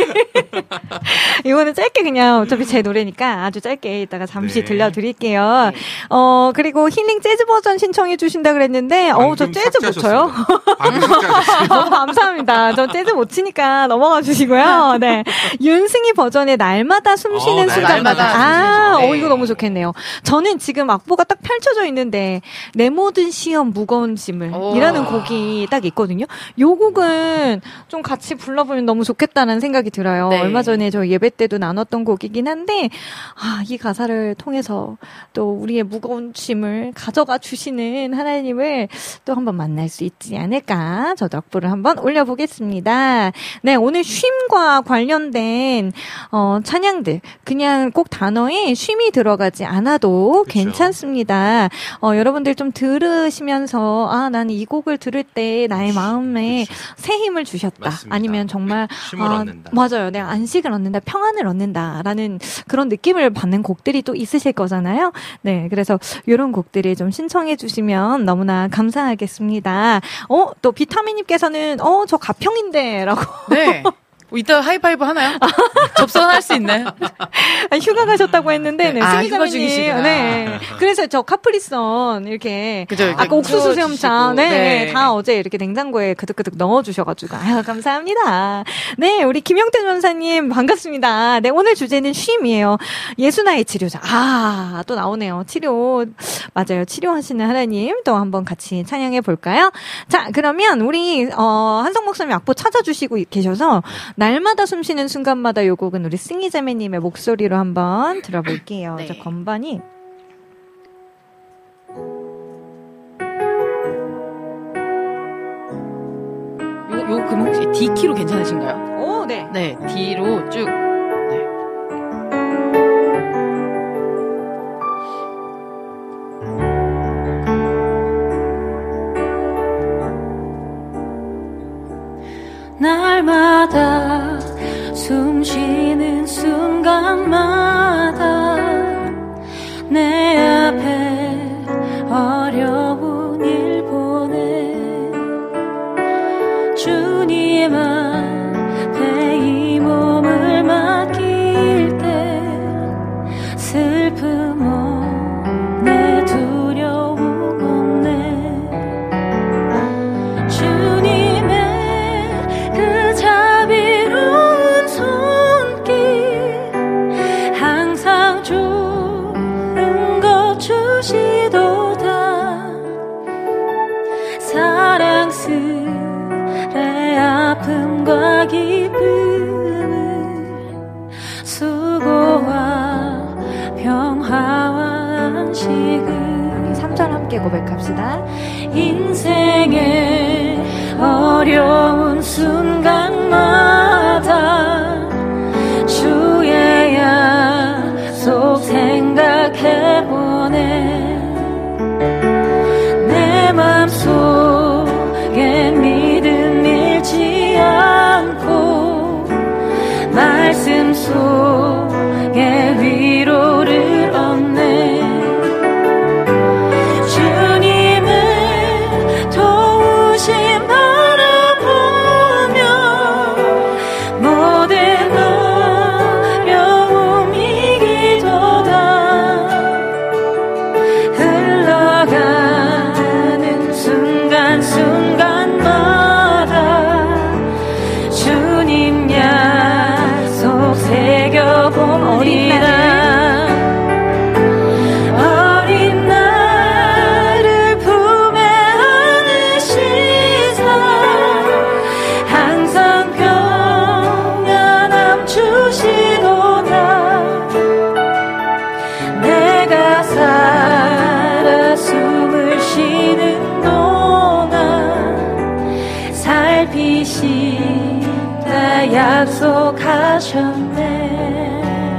이거는 짧게 그냥 어차피 제 노래니까 아주 짧게 이따가 잠시 들려드릴게요. 그리고 힐링 재즈 버전 신청해 주신다 그랬는데, 저 재즈 못 쳐요. 너무 감사합니다. 저 재즈 못 치니까 넘어가 주시고요. 네. 윤승희 버전의 날마다 숨쉬는 순간마다. 이거 너무 좋겠네요. 저는 지금 악보가 딱 펼쳐져 있는데, 내 모든 시험 무거운 짐을 이라는 곡이 딱 있거든요. 요 곡은 좀 같이 불러보면 너무 좋겠다는 생각이 들어요. 네. 얼마 전에 저 예배 때도 나눴던 곡이긴 한데, 이 가사를 통해서 또 우리의 무거운 짐을 가져가 주시는 하나님을 또 한번 만날 수 있지 않을까. 저도 악보를 한번 올려보겠습니다. 네, 오늘 쉼과 관련된 찬양들 그냥 꼭 단어에 쉼이 들어가지 않아도 그렇죠. 괜찮습니다. 여러분들 좀 들으시면서 나는 이 곡을 들을 때 나의 마음에 새 힘을 주셨다. 맞습니다. 아니면 정말 쉼을 얻는다. 맞아요. 내가 안식을 얻는다, 평안을 얻는다라는 그런 느낌을 받는 곡들이 또 있으실 거잖아요. 네, 그래서 이런 곡들을 좀 신청해 주시면 너무나 감사하겠습니다. 또 비타민님께서는 저 가평인데라고. 네. 이따 하이파이브 하나요? 접선할 수 있나요? 휴가 가셨다고 했는데, 네, 휴가 중이시구나. 네. 그래서 저 카프리선, 이렇게. 그죠, 아까 옥수수 수염차, 네. 다 어제 이렇게 냉장고에 그득그득 넣어주셔가지고, 감사합니다. 네, 우리 김영태 전사님, 반갑습니다. 네, 오늘 주제는 쉼이에요. 예수나의 치료자. 또 나오네요. 치료. 맞아요. 치료하시는 하나님, 또 한번 같이 찬양해 볼까요? 자, 그러면 우리, 한성 목사님 악보 찾아주시고 계셔서, 날마다 숨쉬는 순간마다 요 곡은 우리 승희자매님의 목소리로 한번 들어볼게요. 네. 저 건반이 요 그럼 혹시 D키로 괜찮으신가요? 네. 네, D로 쭉. 네. 날마다 숨쉬는 순간마다 내 앞에 어려운 일 보내 주님 앞에 이 몸을 맡길 때 슬픔 없네 두려움 없네 주님의 그 자비로운 손길 항상 좋은 것 주시도다 사랑스레 아픔과 기쁨을 수고와 평화와 안식을 3절 함께 고백합시다. 인생의 어려운 순간마다 주의 약속 생각해보네 내 맘속에 믿음이 약속하셨네.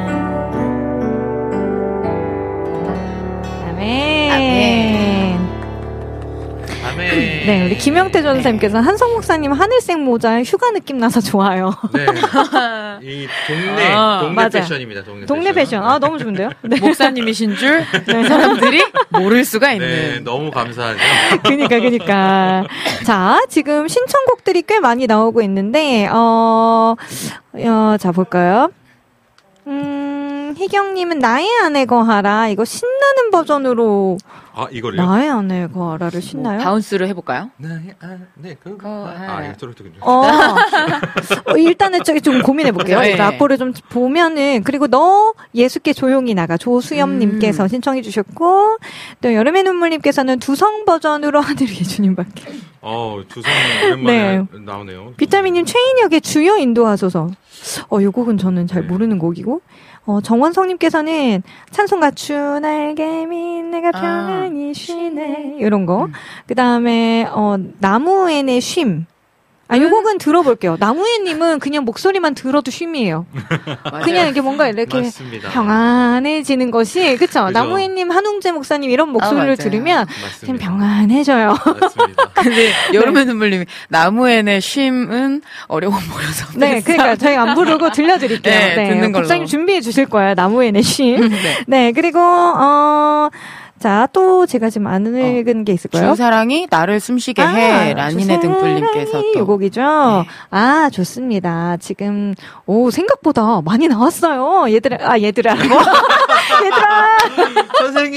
네, 우리 김영태 전사님께서 한성 목사님 하늘색 모자 휴가 느낌 나서 좋아요. 네. 이 동네 맞아요. 패션입니다. 동네 패션. 아, 너무 좋은데요? 네. 목사님이신 줄 사람들이 모를 수가 있는. 네, 너무 감사하죠. 그니까. 자, 지금 신청곡들이 꽤 많이 나오고 있는데, 자, 볼까요? 희경님은 나의 아내 거하라. 이거 신나는 버전으로. 아, 이거를요? 나의 아내 거하라를 신나요? 바운스를 해볼까요? 나의 아내 거하라. 아, 이거 저렇군요. 일단은 저기 좀 고민해볼게요. 네. 악보를 좀 보면은, 그리고 너 예수께 조용히 나가. 조수염님께서 신청해주셨고, 또 여름의 눈물님께서는 두성 버전으로 하늘의 예수님밖에. 두성 오랜만에 나오네요. 비타민님 최인혁의 주여 인도하소서. 이 곡은 저는 잘 모르는 곡이고, 정원성님께서는 찬송가 주 날개미 내가 평안히 쉬네 이런 거. 그 다음에 나무엔의 쉼. 이 곡은 들어볼게요. 나무엔님은 그냥 목소리만 들어도 쉼이에요. 그냥 이게 뭔가 이렇게 맞습니다. 평안해지는 것이 그쵸? 나무엔님, 한웅재 목사님 이런 목소리를 들으면 그냥 평안해져요. 맞습니다. 근데 여름의 눈물님이 나무엔의 쉼은 어려워 보여서. 네, 그러니까 저희 안 부르고 들려드릴게요. 네, 듣는 걸로. 목사님 준비해 주실 거예요. 나무엔의 쉼. 네, 그리고 자, 또 제가 지금 안 읽은 게 있을까요? 주사랑이 나를 숨쉬게 해. 라니네 등불님께서 또. 이 곡이죠? 네. 좋습니다. 지금, 생각보다 많이 나왔어요. 얘들아. 얘들아. 선생님!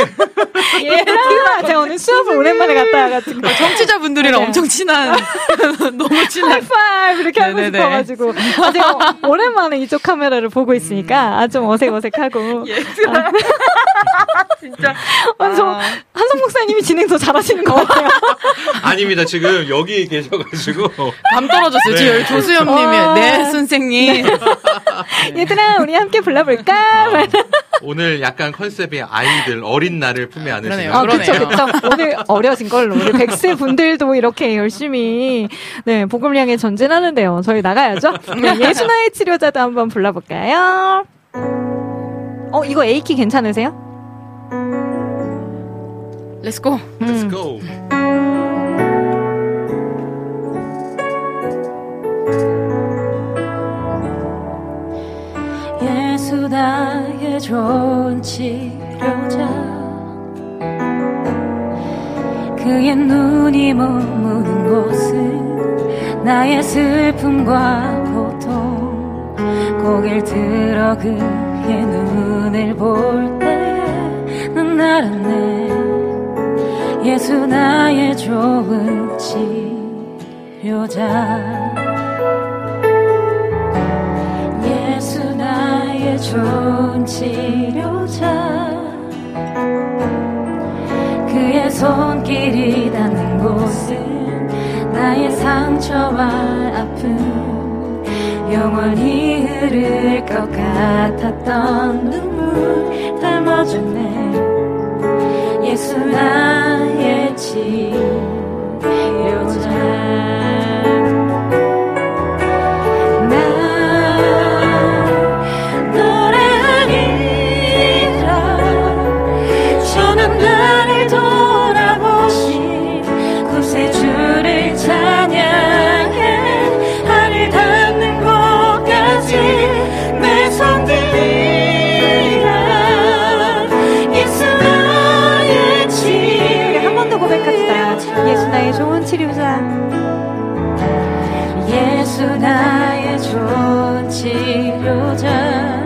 얘들아. 제가 오늘 수업을 오랜만에 갔다 와가지고. 청취자분들이랑 엄청 친한, 너무 친한. 하이파이브 이렇게 하고 네네네. 싶어가지고. 제가 오랜만에 이쪽 카메라를 보고 있으니까 좀 어색어색하고. 얘들아. 진짜. 한성 목사님이 진행 더 잘하시는 것 같아요. 아닙니다. 지금 여기 계셔가지고. 감 떨어졌어요. 지금 여기 조수영님이. 네, 선생님. 얘들아, 우리 함께 불러볼까? 오늘 약간 컨셉이 아이들, 어린 날을 품에 안으시네요. 그러네요. 그쵸. 오늘 어려진 걸로. 우리 100세 분들도 이렇게 열심히, 복음을 향해 전진하는데요. 저희 나가야죠. 예수나의 치료자도 한번 불러볼까요? 이거 A키 괜찮으세요? Let's go. Let's go. 예수 나의 좋은 치료자 그의 눈이 머무는 곳은 나의 슬픔과 고통 고개를 들어 그의 눈을 볼 때에 난 알았네 예수 나의 좋은 치료자 예수 나의 좋은 치료자 그의 손길이 닿는 곳은 나의 상처와 아픔 영원히 흐를 것 같았던 눈물 닮아주네 예수 나의 치료자 나 노래하리라 저는 나를 돌아보신 구세주를 찬양해 하늘 닿는 곳까지 내 손 들리라 예수 예수 나의 좋은 치료자 예수 나의 좋은 치료자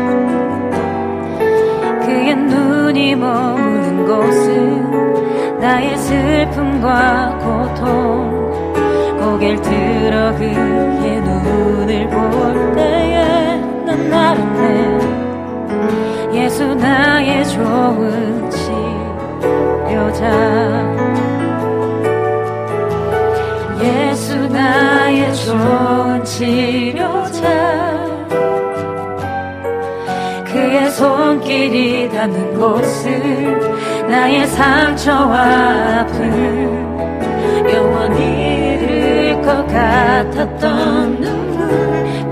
그의 눈이 머무는 곳은 나의 슬픔과 고통 고개를 들어 그의 눈을 볼 때에 난 알았네 예수 나의 좋은 치료자 예수 나의 좋은 치료자 그의 손길이 닿는 곳은 나의 상처와 아픔 영원히 흐를 것 같았던 눈물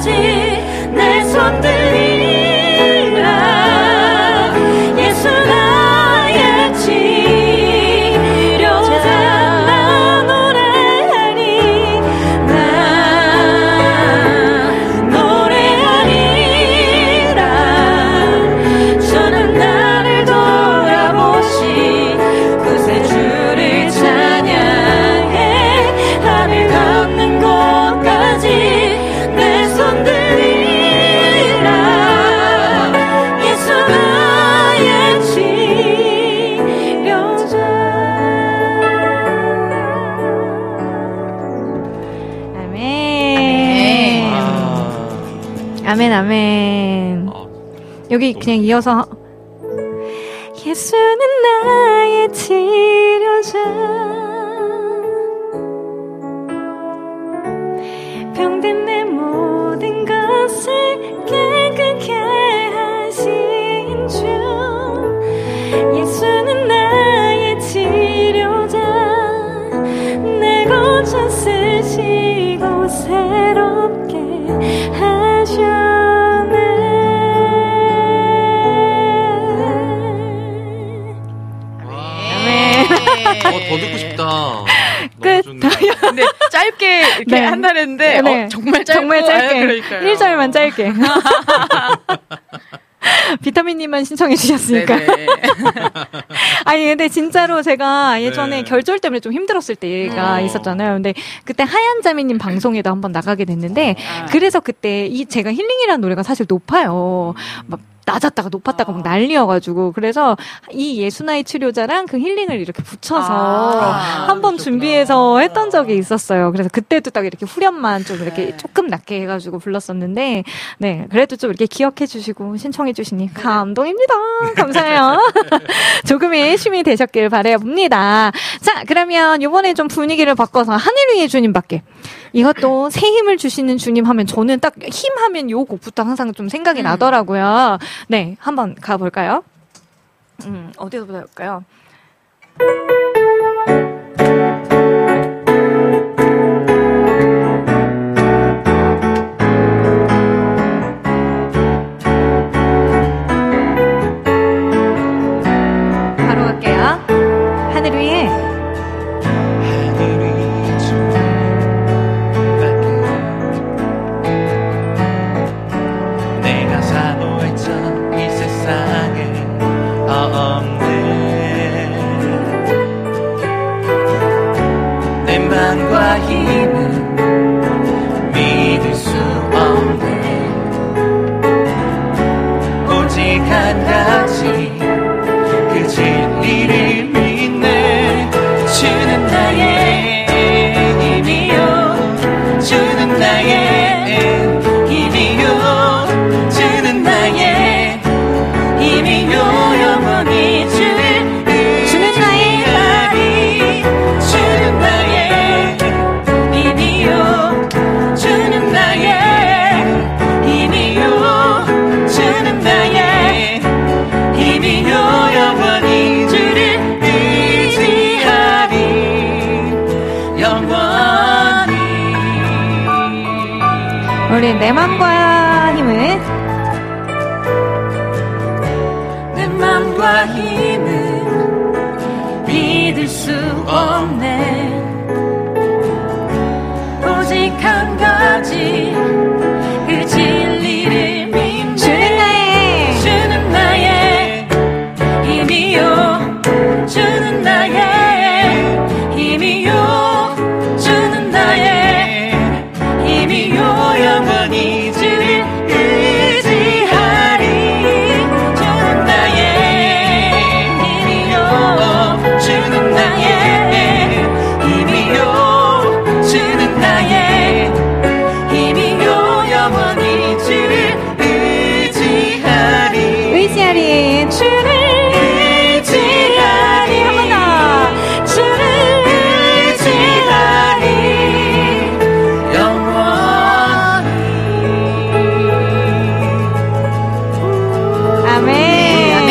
끝까지 내 손 들이라. 예수 나의 치료자. 나 노래하리. 나 노래하리라. 저는 나를 돌아보시 구세주를 찬양해. 하늘 닿는 곳까지 내 손 들이라. 예수 나의 치료자. 아멘. 아멘, 아멘. 여기 그냥 이어서 예수는 나의 치료자. 병든 내 모든 것을 깨끗게 하신 주. 예수는 나의 치료자. 내 고쳐 쓰시고 새롭게 하셨네. 더 듣고 싶다. 끝. 근데 짧게 이렇게 네. 한다는데 네. 정말 짧고 정말 짧게. 그러니까요. 1절만 짧게. 비타민님만 신청해 주셨으니까. 네네. 아니 근데 진짜로 제가 예전에 네. 결절 때문에 좀 힘들었을 때가 있었잖아요. 근데 그때 하얀자매님 방송에도 한번 나가게 됐는데 그래서 그때 이 제가 힐링이라는 노래가 사실 높아요. 막 낮았다가 높았다가 막 난리여가지고 그래서 이 예수나의 치료자랑 그 힐링을 이렇게 붙여서 한번 준비해서 했던 적이 있었어요. 그래서 그때도 딱 이렇게 후렴만 좀 이렇게 조금 낮게 해가지고 불렀었는데 네 그래도 좀 이렇게 기억해 주시고 신청해 주시니 감동입니다. 감사해요. 조금의 힘이 되셨길 바라봅니다. 자 그러면 이번에 좀 분위기를 바꿔서 하늘 위의 주님밖에 이것도 새 힘을 주시는 주님 하면 저는 딱 힘 하면 요 곡부터 항상 좀 생각이 나더라고요. 네, 한번 가볼까요? 어디서부터 할까요? 바로 갈게요. 하늘 위에 내가 사모했던 이 세상에 없네. 내 맘과 힘은 믿을 수 없네. 오직 한 가지 그 진리를 믿네. 주는 나의 힘이요. 주는 나의 힘이요. 주는 나의 힘이요. 영원히 주를 의지하리. 주는 나의 힘이요. 주는 나의 힘이요. 주는 나의 힘이요. 영원히 주를 의지하리. 영원히. 우리 내 맘과 힘을 내 맘과 힘은 믿을 수 없네. 오직 한 가지 그 진리를 믿네. 주는 나의 힘이요. 주는 나의 힘이요. 주는 나의 힘이요. 영원히 주를 의지하리. 주는 나의 힘이요. 주는 나의 힘이요. 주는 나의 힘이요. 영원히 주를 의지하리. 의지하리 주를 의지하리. 한 번 더. 주를 의지하리. 영원히.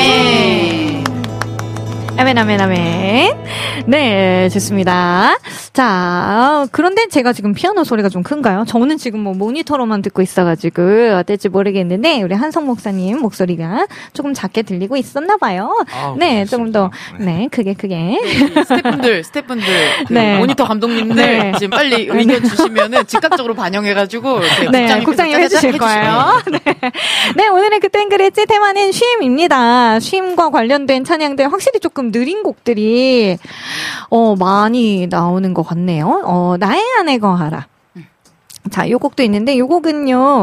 아멘. 아멘, 아멘, 아멘. 네, 좋습니다. 자, 자, 그런데 제가 지금 피아노 소리가 좀 큰가요? 저는 지금 뭐 모니터로만 듣고 있어가지고 어떨지 모르겠는데 우리 한성 목사님 목소리가 조금 작게 들리고 있었나 봐요. 네, 조금 더 네, 크게. 스태프분들, 네. 모니터 감독님들 네. 지금 빨리 의견 주시면은 즉각적으로 반영해가지고 네, 국장님 해주실 거예요. 네, 오늘의 그땐 그랬지 테마는 쉼입니다. 쉼과 관련된 찬양들 확실히 조금 느린 곡들이 많이 나오는 것 같네요. 나의 안에 거하라. 자, 요 곡도 있는데 요 곡은요.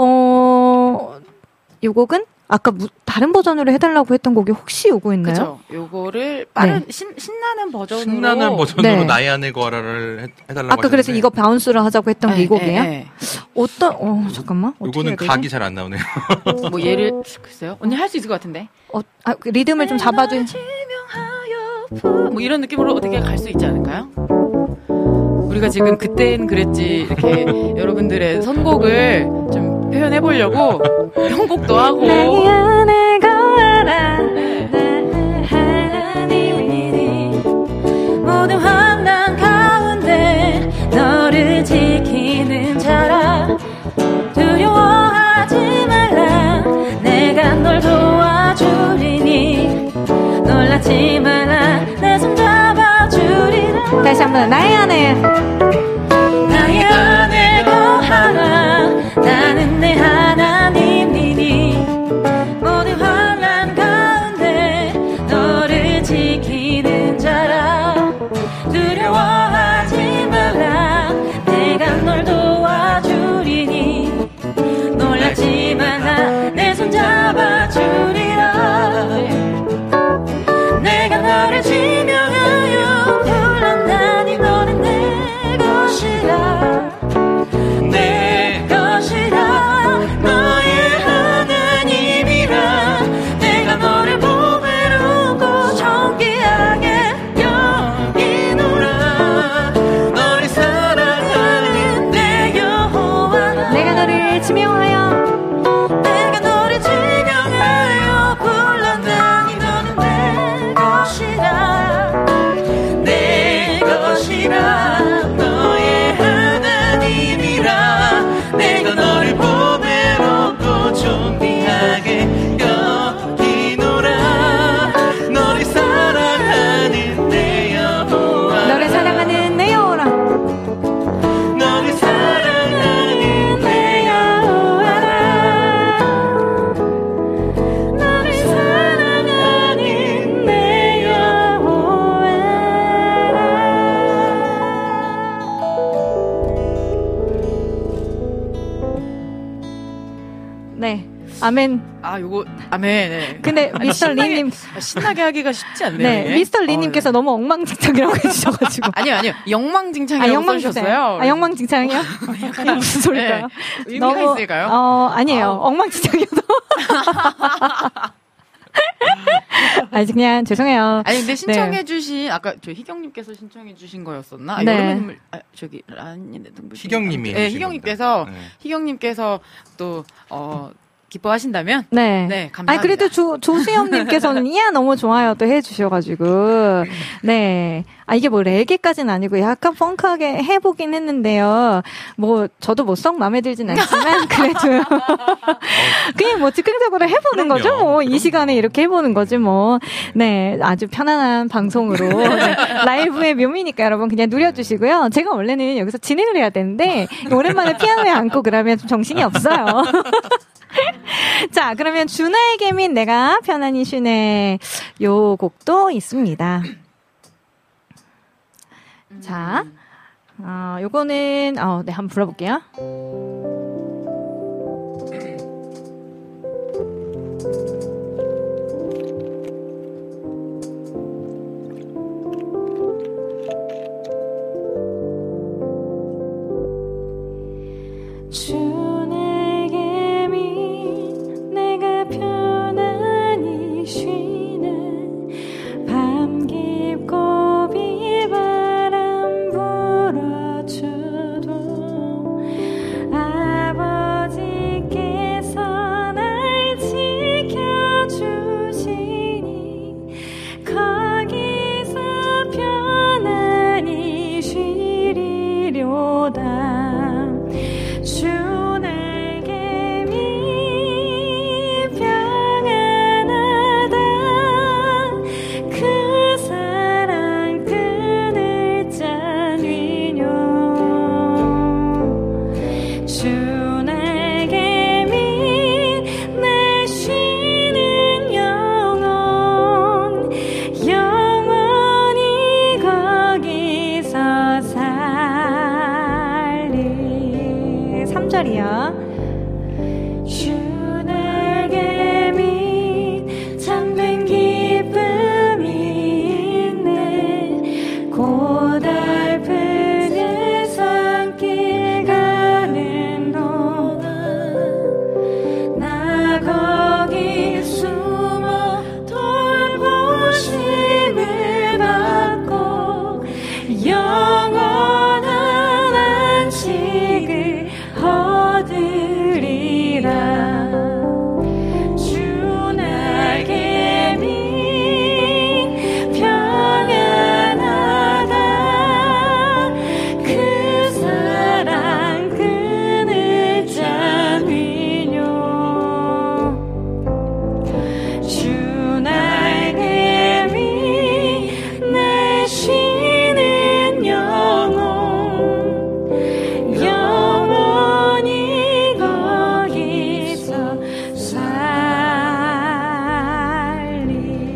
요 곡은 아까 다른 버전으로 해달라고 했던 곡이 혹시 요거 있나요? 그죠. 요거를 빠른 신나는 버전으로. 신나는 버전으로 나의 안에 거하라를 해달라고 아까 그래서 이거 바운스를 하자고 했던 게 이 곡이에요? 잠깐만. 요거는 각이 잘 안 나오네요. 뭐 예를 글쎄요. 언니 할 수 있을 것 같은데. 그 리듬을 좀 잡아준. 뭐 이런 느낌으로 어떻게 갈 수 있지 않을까요? 우리가 지금 그땐 그랬지 이렇게 여러분들의 선곡을 좀 표현해 보려고 편곡도 하고. 나의 안에 거하라 하나님이니 모든 환난 가운데 너를 지키는 자라 두려워하지 말라 내가 널 도와주리니 놀라지 말라 내 손 잡아주리라. 다시 한번 나의 안에 거하라 나는 내 하나님이니 모든 환난 가운데 너를 지키는 자라 두려워하지 말라 내가 널 도와주리니 놀라지 말라 내 손 잡아주리라. 내가 너를 지명하여 불렀나니 너는 내 것이라 내 것이라 너의 하나님이라 내가 너를 보배롭고 존귀하게 여기노라 너를 사랑하는 내 여호와라. 내가 너를 지명하여 내가 너를 지명하여 불렀나니 너는 내 것이라 내 것이라 너의 하나님이라 내가 너를 보배롭고 존귀하게 여기노라 너를 사랑하는 내 여호와 너를 사랑하는 내 여호라. 너를 사랑하는 내 여호와라 너를 사랑하는 내 여호와라. 네, 아멘. 요거 아멘. 네. 근데 미스터 리님 신나게 하기가 쉽지 않네요. 네, 이게. 미스터 리님께서 너무 엉망진창이라고 해주셔가지고. 아니요. 영망진창이라고 써주셨어요. 영망진창이요? 이게 무슨 소리일까요? 네. 의미가 있을까요? 아니에요. 엉망진창이어도. 그냥 죄송해요. 아니 근데 신청해주신 아까 저 희경님께서 신청해주신 거였었나? 네. 여름의 눈물 저기 라니네 등불 희경님이 네, 해주신 희경님께서 겁니다. 네. 희경님께서 또 기뻐하신다면 네. 감사합니다. 그래도 조수영님께서는 이야 너무 좋아요 또 해주셔가지고 네. 이게 뭐 레게까지는 아니고 약간 펑크하게 해보긴 했는데요. 뭐 저도 뭐 썩 마음에 들진 않지만 그래도 그냥 뭐 즉흥적으로 해보는 그럼요. 거죠. 뭐 이 시간에 이렇게 해보는 거지 뭐. 네, 아주 편안한 방송으로 네, 라이브의 묘미니까 여러분 그냥 누려주시고요. 제가 원래는 여기서 진행을 해야 되는데 오랜만에 피아노에 앉고 그러면 좀 정신이 없어요. 자, 그러면 준하의 개민 내가 편안히 쉬네 요 곡도 있습니다. 자, 요거는 네, 한번 불러볼게요. 주에게 민 내가 편안히 쉬는 밤 깊고 비바람 불어줘도 아버지께서 날 지켜주시니 거기서 편안히 쉬 10절이야. 주 내게 및 참된 기쁨이 있네. 고달픈 산길 가는 동안 나 거기 숨어 돌보심을 받고 영원한 안식을 얻으리라. 주 나에게 평안하다. 그 사랑 그늘 잠이뇨. 주 나에게 내 쉬는 영혼 영원히 거기서 살리.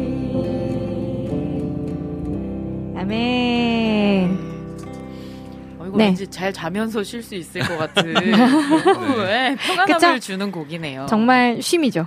아멘. 이거 네. 왠지 잘 자면서 쉴 수 있을 것 같은 네, 평안함을 그쵸? 주는 곡이네요. 정말 쉼이죠.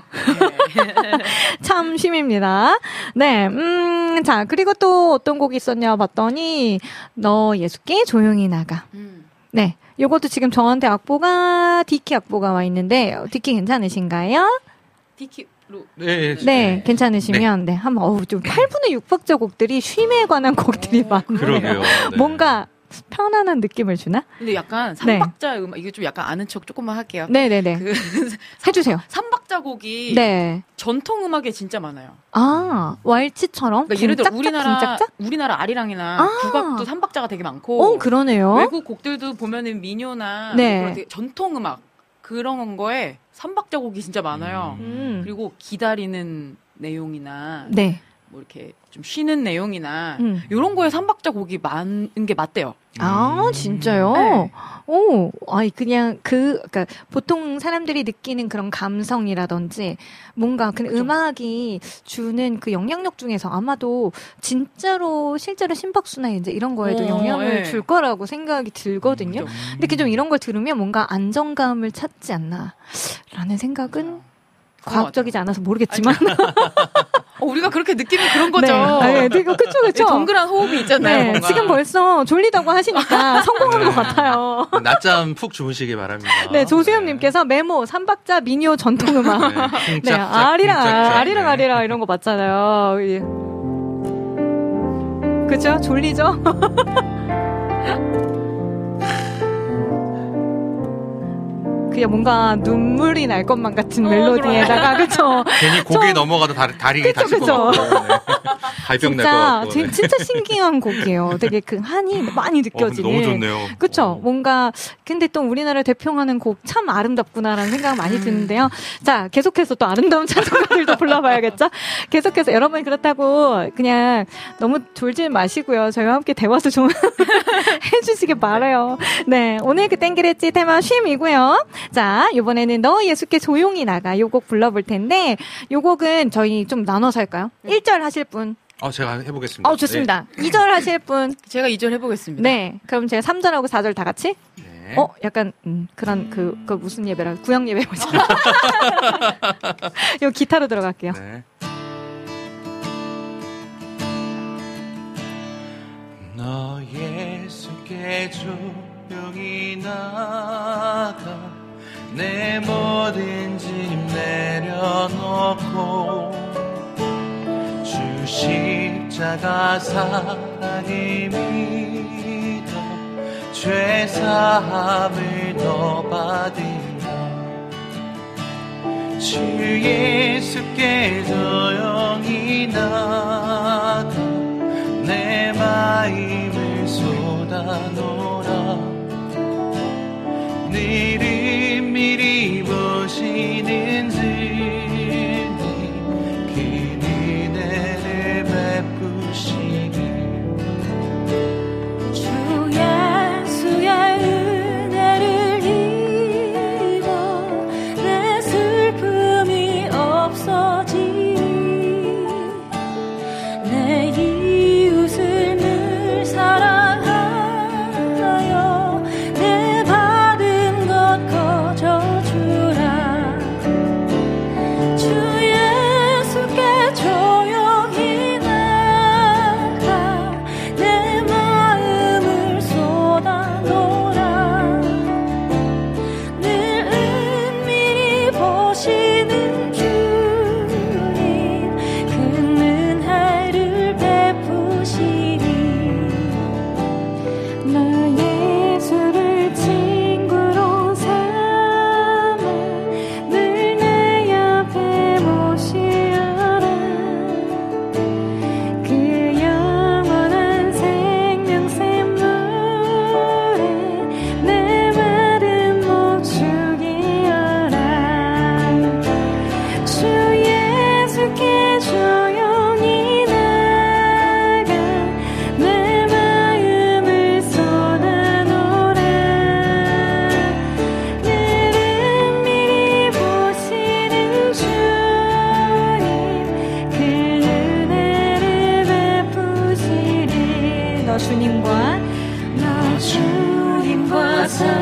참 쉼입니다. 네, 자, 그리고 또 어떤 곡이 있었냐 봤더니, 너 예수께 조용히 나가. 네, 요것도 지금 저한테 악보가, 디키 악보가 와 있는데, 디키 괜찮으신가요? 디키로 네, 네, 괜찮으시면, 네, 한번, 좀 8분의 6박자 곡들이 쉼에 관한 곡들이 많네요. 그러게요. 네. 뭔가 편안한 느낌을 주나? 근데 약간 네. 3박자 음악 이게 좀 약간 아는 척 조금만 할게요. 네네네. 그 해주세요. 3박자 곡이 네. 전통 음악에 진짜 많아요. 아, 왈츠처럼? 그러니까 예를 들어 쿵짝짝? 우리나라 아리랑이나 국악도 3박자가 되게 많고 오, 그러네요. 외국 곡들도 보면은 민요나 네. 그런 되게 전통 음악 그런 거에 3박자 곡이 진짜 많아요. 그리고 기다리는 내용이나 네. 뭐 이렇게 좀 쉬는 내용이나 이런 거에 3박자 곡이 많은 게 맞대요. 아, 진짜요? 네. 오, 아이, 그러니까, 보통 사람들이 느끼는 그런 감성이라든지, 뭔가, 그 음악이 주는 그 영향력 중에서 아마도 진짜로, 실제로 심박수나 이제 이런 거에도 영향을 네. 줄 거라고 생각이 들거든요. 근데 좀 이런 걸 들으면 뭔가 안정감을 찾지 않나, 라는 생각은 과학적이지 않아서 모르겠지만. 우리가 그렇게 느끼면 그런 거죠. 네, 그쵸. 동그란 호흡이 있잖아요. 네, 뭔가. 지금 벌써 졸리다고 하시니까 성공한 것 같아요. 낮잠 푹 주무시기 바랍니다. 네, 조수연님께서 메모 3박자 민요 전통음악. 네, 아리랑 이런 거 맞잖아요. 예. 그죠? 졸리죠? 그냥 뭔가 눈물이 날 것만 같은 멜로디에다가 그쵸? 괜히 고개 넘어가도 다리 다칠 것 같고 발병 날 것 같고. 진짜 신기한 곡이에요. 되게 그 한이 많이 느껴지는. 너무 좋네요. 그쵸? 뭔가 근데 또 우리나라를 대표하는 곡 참 아름답구나라는 생각 많이 드는데요. 자, 계속해서 또 아름다운 찬송가들도 불러봐야겠죠? 계속해서 여러분 그렇다고 그냥 너무 졸지 마시고요. 저희와 함께 대화도 좀 해주시길 바라요. 네, 오늘 그 땡기랬지 테마 쉼이고요. 자, 이번에는 너 예수께 조용히 나가 요 곡 불러볼 텐데 요 곡은 저희 좀 나눠서 할까요? 1절 하실 분. 제가 해보겠습니다. 좋습니다. 네. 2절 하실 분. 제가 2절 해보겠습니다. 네, 그럼 제가 3절하고 4절 다 같이? 네. 약간 그런 그 무슨 예배라 구역 예배 뭐죠? 요 기타로 들어갈게요. 네. 너 예수께 조용히 나가 내 모든 짐 내려놓고 주 십자가 사랑을 믿어 죄사함을 더 받으라. 주 예수께 조용히 나가 내 마음을 쏟아놓으라. 내일은 미리 보시는 주님 그 은혜를 베푸시길. 주 예수의 은혜를 입어 내 슬픔이 없어지리. 내 이웃을 늘 사랑하여 내 받은 것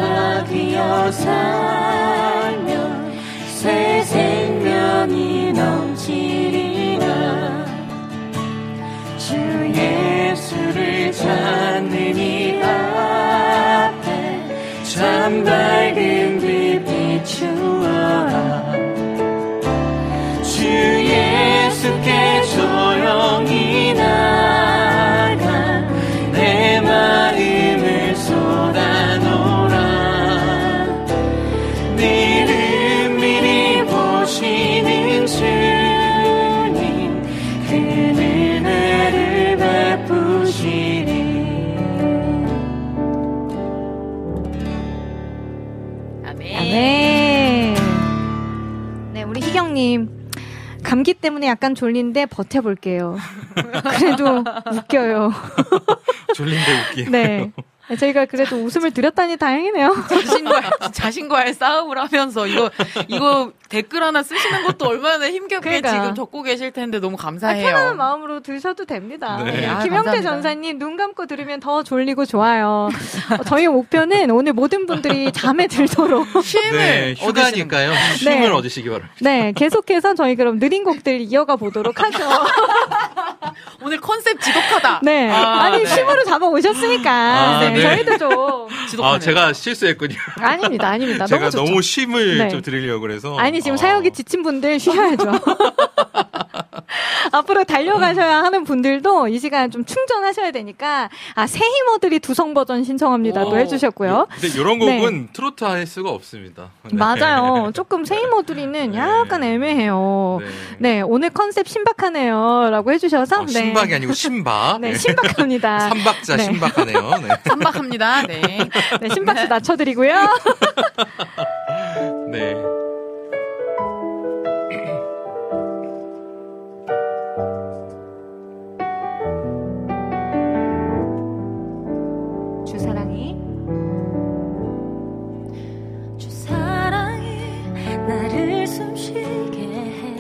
되어 살면 새 생명이 넘치리라. 주 예수를 찾는 이 앞에 참 밝은 빛 비추어라. 주 예수께 조용히 나가 내 마음을 쏟아놓으라. 늘 은밀히 보시는 주님 그 은혜를 베푸시리. 네. 네, 우리 희경님. 감기 때문에 약간 졸린데 버텨볼게요. 그래도 웃겨요. 졸린데 웃기요. 네. 저희가 그래도 웃음을 드렸다니 다행이네요. 자신과의 싸움을 하면서 이거 댓글 하나 쓰시는 것도 얼마나 힘겹게 그러니까. 지금 적고 계실 텐데 너무 감사해요. 편안한 마음으로 들으셔도 됩니다. 네. 네. 아, 김영태 감사합니다. 전사님 눈 감고 들으면 더 졸리고 좋아요. 저희 목표는 오늘 모든 분들이 잠에 들도록 쉼을 네, 휴가니까요. 쉼을 네. 얻으시기 바랍니다. 네, 계속해서 저희 그럼 느린 곡들 이어가 보도록 하죠. 오늘 컨셉 지독하다. 네. 아니, 네. 쉼으로 잡아오셨으니까. 아, 네. 네. 저희도 좀. 지독하네요. 제가 실수했군요. 아닙니다. 제가 너무 좋죠. 너무 쉼을 네. 좀 드리려고 그래서. 아니, 지금 사역이 지친 분들 쉬셔야죠. 앞으로 달려가셔야 하는 분들도 이 시간 좀 충전하셔야 되니까, 새 힘어들이 두성 버전 신청합니다도 오. 해주셨고요. 근데 이런 곡은 트로트 할 수가 없습니다. 네. 맞아요. 조금 새 힘어들이는 네. 약간 애매해요. 네. 네, 오늘 컨셉 신박하네요. 라고 해주셔서. 네. 신박이 아니고 신박. 네, 신박합니다. 삼박자 네. 신박하네요. 네. 삼박합니다. 네. 네, 신박수 낮춰드리고요. 네. 주사랑이. 주 사랑이 나를 숨쉬게 해.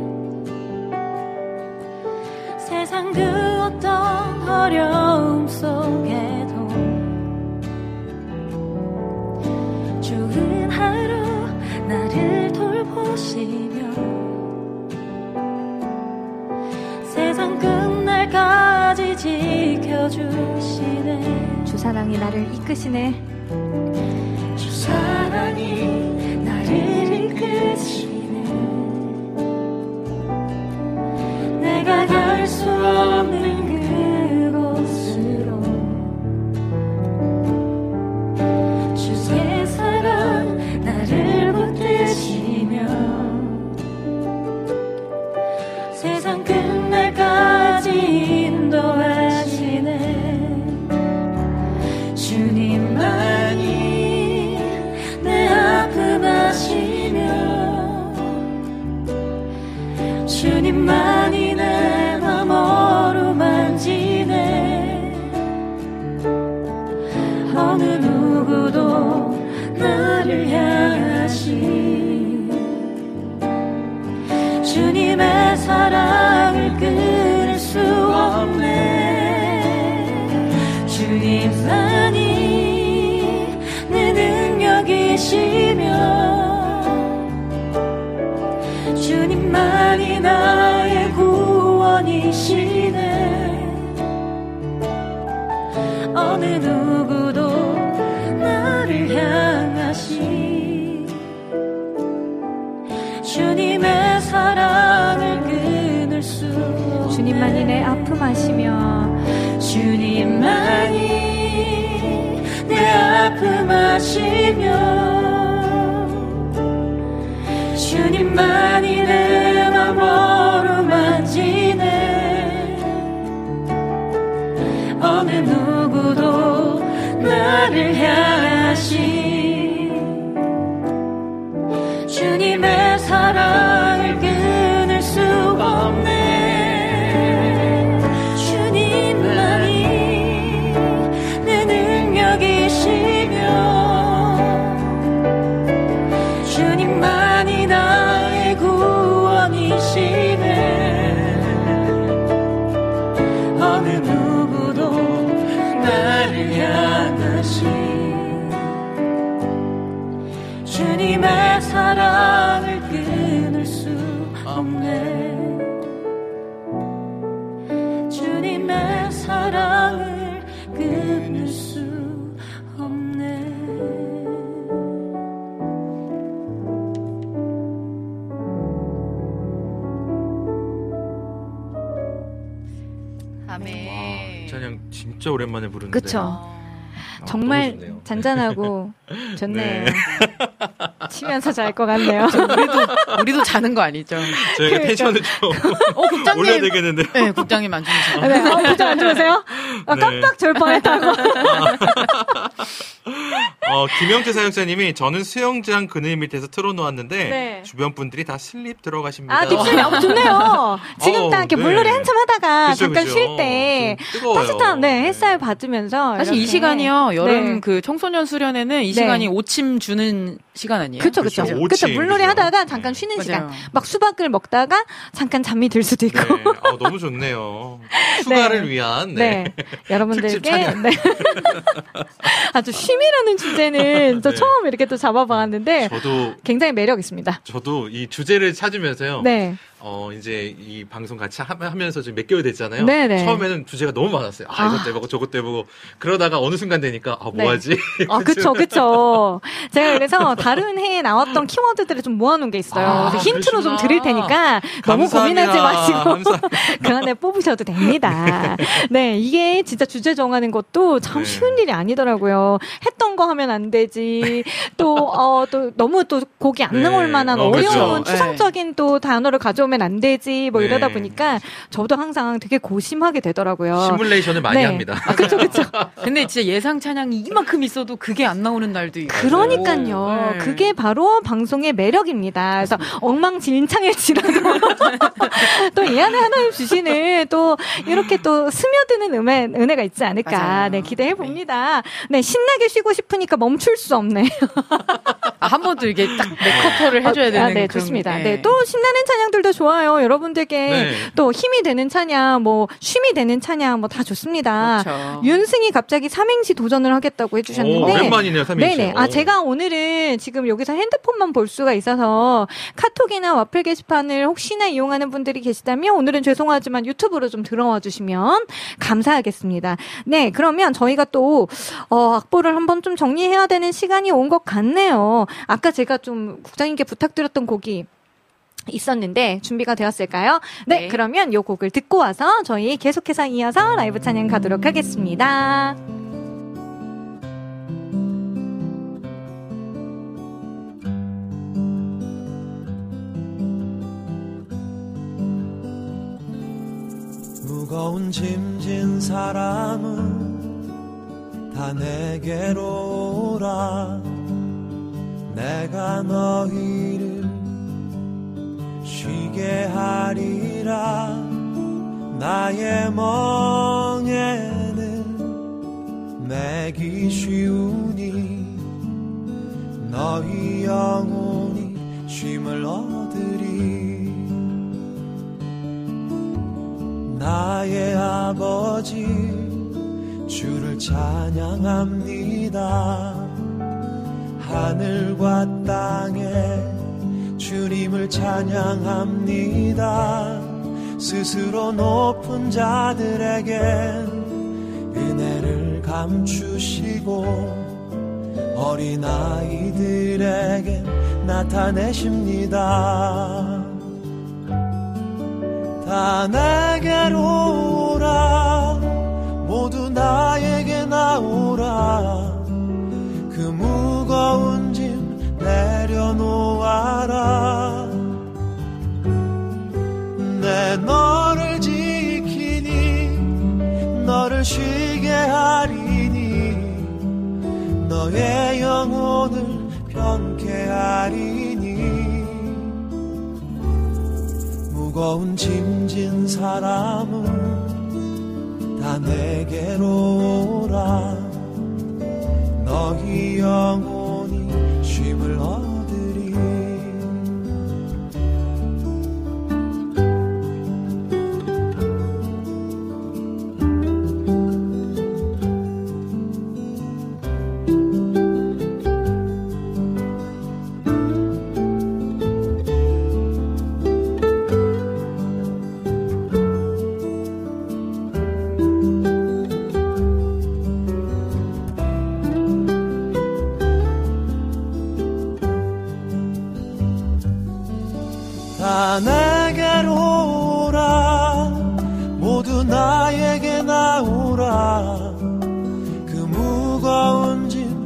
세상 그 어떤 어려움 속에도 좋은 하루 나를 돌보시며 세상 끝날까지 지켜주시네. 주사랑이 나를 이끄시네. 주 사랑이 나를 이끄시네. 내가 갈 수 없는 그곳으로 주의 사랑 나를 붙드시며 세상 끝날까지 인도하시네. 주님만이 내 아픔 아시며 주님만이 내 맘 어루만지네. 어느 누구도 나를 향하시 주님의 사랑을 끊을 수 없네. 주님만이 내 능력이시며 주님만이 나의 구원이시네. 어느 누구도 나를 향하시 주님의 사랑을 끊을 수 없네. 주님만이 내 아픔 아시며 주님만이 내 아픔 아시며 주님만이 내 맘 어루만지네. 어느 누구도 나를 향하시 주님의 사랑을 끊을 수 없네. 주님만이 내 능력이시며 주님만이 나의 구원이시네. 어느 누구도 나를 향하시 주님의 사랑을 끊을 수 없네. 주님의 사랑을 끊을 수 없네. 아멘. 찬양 진짜 오랜만에 부르는데. 그쵸. 정말 잔잔하고 좋네요. 네. 치면서 잘 것 같네요. 우리도 자는 거 아니죠? 저희가 텐션을 좀 국장님. 올려야 되겠는데. 네, 국장님 안 주무세요. 네, 국장 안 주무세요? 네. 깜빡 졸 뻔했다고. 김영재 사역자님이 저는 수영장 그늘 밑에서 틀어놓았는데 네. 주변 분들이 다 슬립 들어가십니다. 아, 딥슬립 좋네요. 지금 딱 이렇게 네. 물놀이 한참 하다가 그쵸, 잠깐 그쵸. 쉴 때 좀 뜨거워요. 따뜻한 햇살 받으면서 사실 이 이렇게. 시간이요. 여름 네. 그 청소년 수련회는 이 네. 시간이 오침 주는 시간 아니에요? 그쵸, 그쵸. 그쵸. 그쵸. 오침, 물놀이 그죠. 하다가 잠깐 쉬는 맞아요. 시간. 막 수박을 먹다가 잠깐 잠이 들 수도 있고. 네. 너무 좋네요. 휴가를 위한 네. 특집 여러분들께 찬양. 네. 아주 쉼이라는 주제는 저 네. 처음 이렇게 또 잡아봤는데 굉장히 매력 있습니다. 저도 이 주제를 찾으면서요. 네. 이제 이 방송 같이 하면서 지금 몇 개월 됐잖아요. 네네. 처음에는 주제가 너무 많았어요. 이것도 해보고 저것도 해보고. 그러다가 어느 순간 되니까, 네. 뭐하지? 그쵸. 제가 그래서 다른 해에 나왔던 키워드들을 좀 모아놓은 게 있어요. 그래서 힌트로 그러시구나. 좀 드릴 테니까 너무 감사합니다. 고민하지 마시고 감사합니다. 그 안에 뽑으셔도 됩니다. 네, 이게 진짜 주제 정하는 것도 참 네. 쉬운 일이 아니더라고요. 했던 거 하면 안 되지. 또 너무 또 곡이 안 네. 나올 만한 그쵸. 어려운 네. 추상적인 또 단어를 가져오면 안 되지. 뭐 네. 이러다 보니까 저도 항상 되게 고심하게 되더라고요. 시뮬레이션을 많이 네. 합니다. 그쵸. 근데 진짜 예상 찬양이 이만큼 있어도 그게 안 나오는 날도 있고. 그러니까요. 네. 그게 바로 방송의 매력입니다. 그래서 엉망진창일지라도 또 이 안에 하나님 주시는 또 이렇게 또 스며드는 은혜가 있지 않을까. 맞아요. 네, 기대해 봅니다. 네, 신나게 쉬고 싶으니까 멈출 수 없네. 한 번도 이게 딱 메커터를 해줘야 되는 네, 그런 좋습니다. 게. 네, 또 신나는 찬양들도 좋아요. 여러분들께 네. 또 힘이 되는 찬양, 뭐 쉼이 되는 찬양, 뭐 다 좋습니다. 그렇죠. 윤승이 갑자기 삼행시 도전을 하겠다고 해주셨는데, 오랜만이네요, 삼행시. 네네. 제가 오늘은 지금 여기서 핸드폰만 볼 수가 있어서 카톡이나 와플 게시판을 혹시나 이용하는 분들이 계시다면 오늘은 죄송하지만 유튜브로 좀 들어와 주시면 감사하겠습니다. 네, 그러면 저희가 또 악보를 한번 좀 정리해야 되는 시간이 온 것 같네요. 아까 제가 좀 국장님께 부탁드렸던 곡이 있었는데 준비가 되었을까요? 네, 네. 그러면 이 곡을 듣고 와서 저희 계속해서 이어서 라이브 찬양 가도록 하겠습니다. 무거운 짐진 사람은 다 내게로 오라. 내가 너희를 쉬게 하리라. 나의 멍에는 매기 쉬우니 너희 영혼이 쉼을 얻으리. 나의 아버지 주를 찬양합니다. 하늘과 땅에 주님을 찬양합니다. 스스로 높은 자들에게 은혜를 감추시고 어린아이들에게 나타내십니다. 다 내게로 오라. 모두 나에게 나오라. 그 무거운 짐 내려놓아라. 내 너를 지키니 너를 쉬게 하리니 너의 영혼을 편케 하리니. 무거운 짐진 사람은 다 내게로 오라. 너희 영혼이 쉼을 얻으리. 다 내게로 오라 모두 나에게 나오라 그 무거운 짐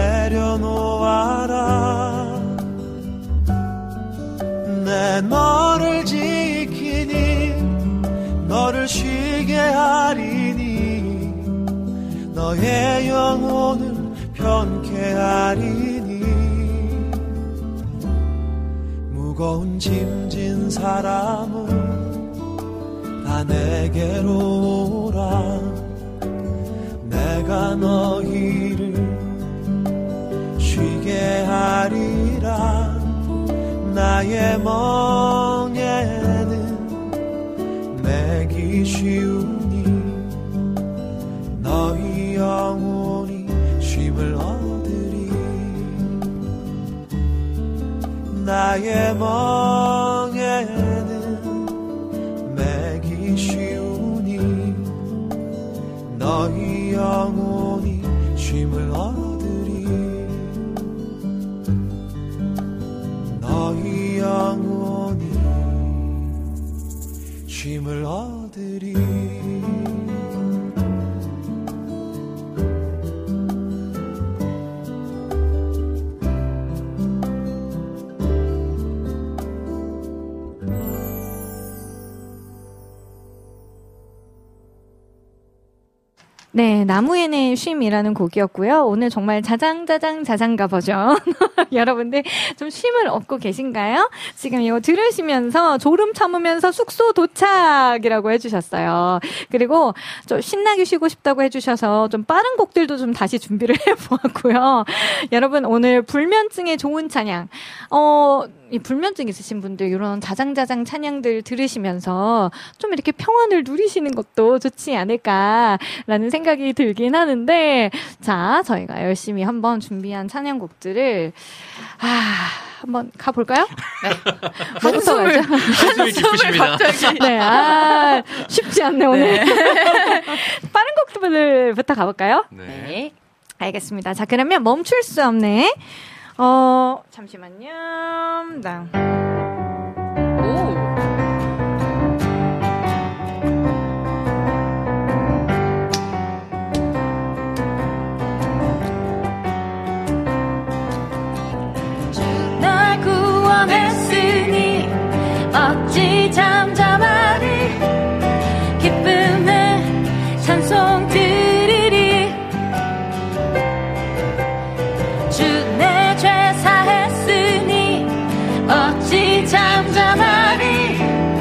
내려놓아라 내 너를 지키니 너를 쉬게 하리니 너의 영혼을 편케 하리니 무거운 짐진 사람은 다 내게로 오라 내가 너희를 쉬게 하리라 나의 멍에는 매기 쉬우니 너희 영혼이 쉼을 얻으리 나의 멍에는 매기 쉬우니 너희 영혼이 쉼을 얻으리 너희 영혼이 쉼을 얻으리 네, 나무에는 쉼이라는 곡이었고요. 오늘 정말 자장가 버전. 여러분들 좀 쉼을 얻고 계신가요? 지금 이거 들으시면서 졸음 참으면서 숙소 도착이라고 해주셨어요. 그리고 좀 신나게 쉬고 싶다고 해주셔서 좀 빠른 곡들도 좀 다시 준비를 해보았고요. 여러분 오늘 불면증에 좋은 찬양. 이 불면증 있으신 분들 이런 자장자장 찬양들 들으시면서 좀 이렇게 평안을 누리시는 것도 좋지 않을까라는 생각이 들긴 하는데 자 저희가 열심히 한번 준비한 찬양곡들을 한번 가볼까요? 네. 뭐부터 가죠? 한숨이 깊으십니다. 네, 쉽지 않네 오늘. 네. 빠른 곡들부터 가볼까요? 네. 알겠습니다. 자 그러면 멈출 수 없네. 잠시만요. 날 구원했으니 어찌 잠잠하리 기쁨의 찬송 드리리 주 내 죄 사했으니 어찌 잠잠하리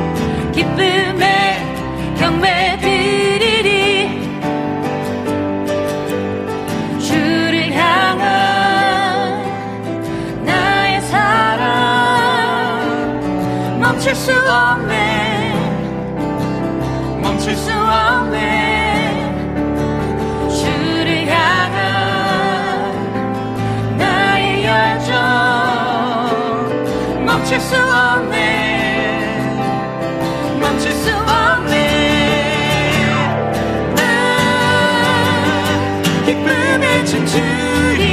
기쁨의 경배 드리리 주를 향한 나의 사랑 멈출 수 없네 멈출 수 없네 주를 향한 나의 열정 멈출 수 없네 멈출 수 없네 나 기쁨에 춤추리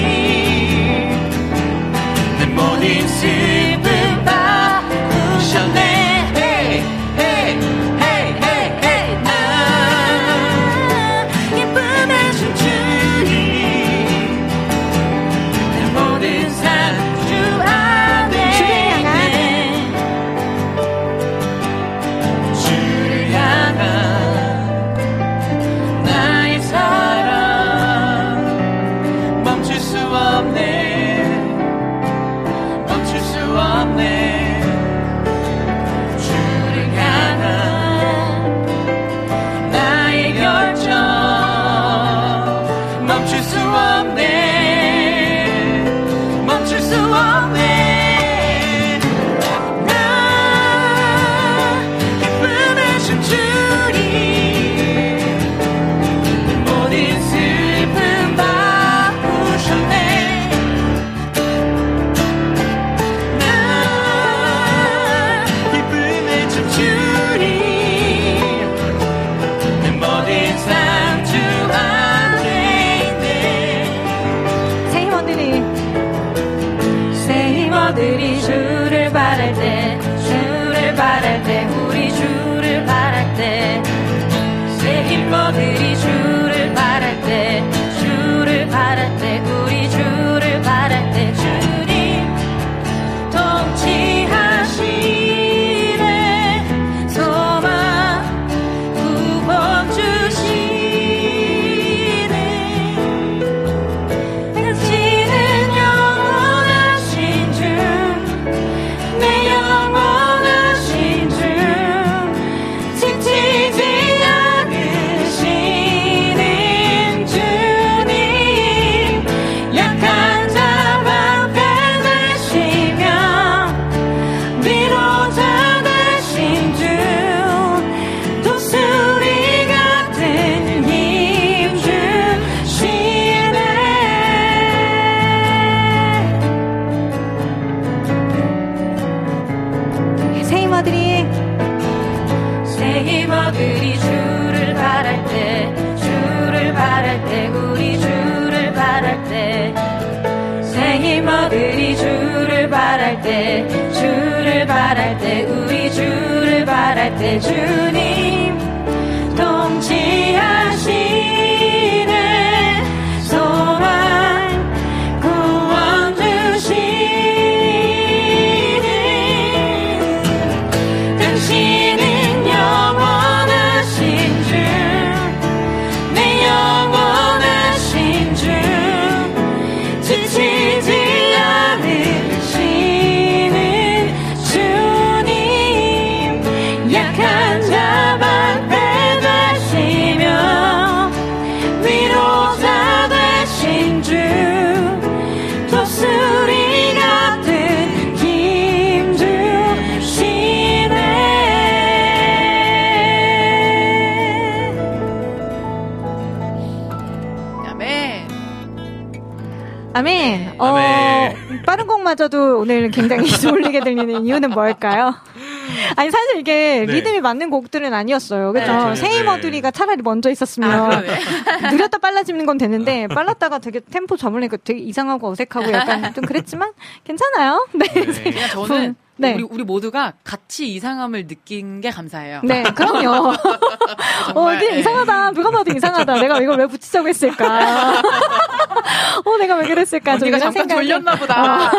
내 모든 슬픔 바꾸셨네 Hey, hey, hey, hey, hey. 나 기쁨에 춤추리 내 모든 삶 주 안에 있네 주를 향한 나의 사랑 멈출 수 없네 멈출 수 없네 주를 향한 나의 결정 멈출 수 없네 멈출 수 없네 나 기쁨에 춤추리 모든 슬픔 바꾸셨네 나 기쁨에 춤추리 내 모든 삶 주 안에 있네 새 힘들이 주를 바랄 때 주를 바랄 이모들이 주를 바랄 때 주를 바랄 때 우리 주를 바랄 때 새 이모들이 주를 바랄 때 주를 바랄 때 우리 주를 바랄 때 주님 통치하시네 소망 구원 주시네 당신은 영원하신 주 내 영원하신 주 지치지 않으시는 주님 약한 자만 빼가시며 위로자 되신 주 독수리 같은 힘 주시네 아멘. 아멘. 아멘. 빠른 곡마저도 오늘 굉장히 졸리게 들리는 이유는 뭘까요? 아니 사실 이게 네. 리듬이 맞는 곡들은 아니었어요. 그렇죠? 네. 세이머들이가 차라리 먼저 있었으면 느렸다 빨라지는 건 되는데 빨랐다가 되게 템포 잡으니까 되게 이상하고 어색하고 약간 좀 그랬지만 괜찮아요. 네. 그냥 저는 네. 우리 모두가 같이 이상함을 느낀 게 감사해요. 네, 그럼요. 이게 이상하다. 누가 봐도 이상하다. 내가 이걸 왜 붙이자고 했을까? 내가 왜 그랬을까? 좀 언니가 이런 잠깐 생각이- 졸렸나 보다.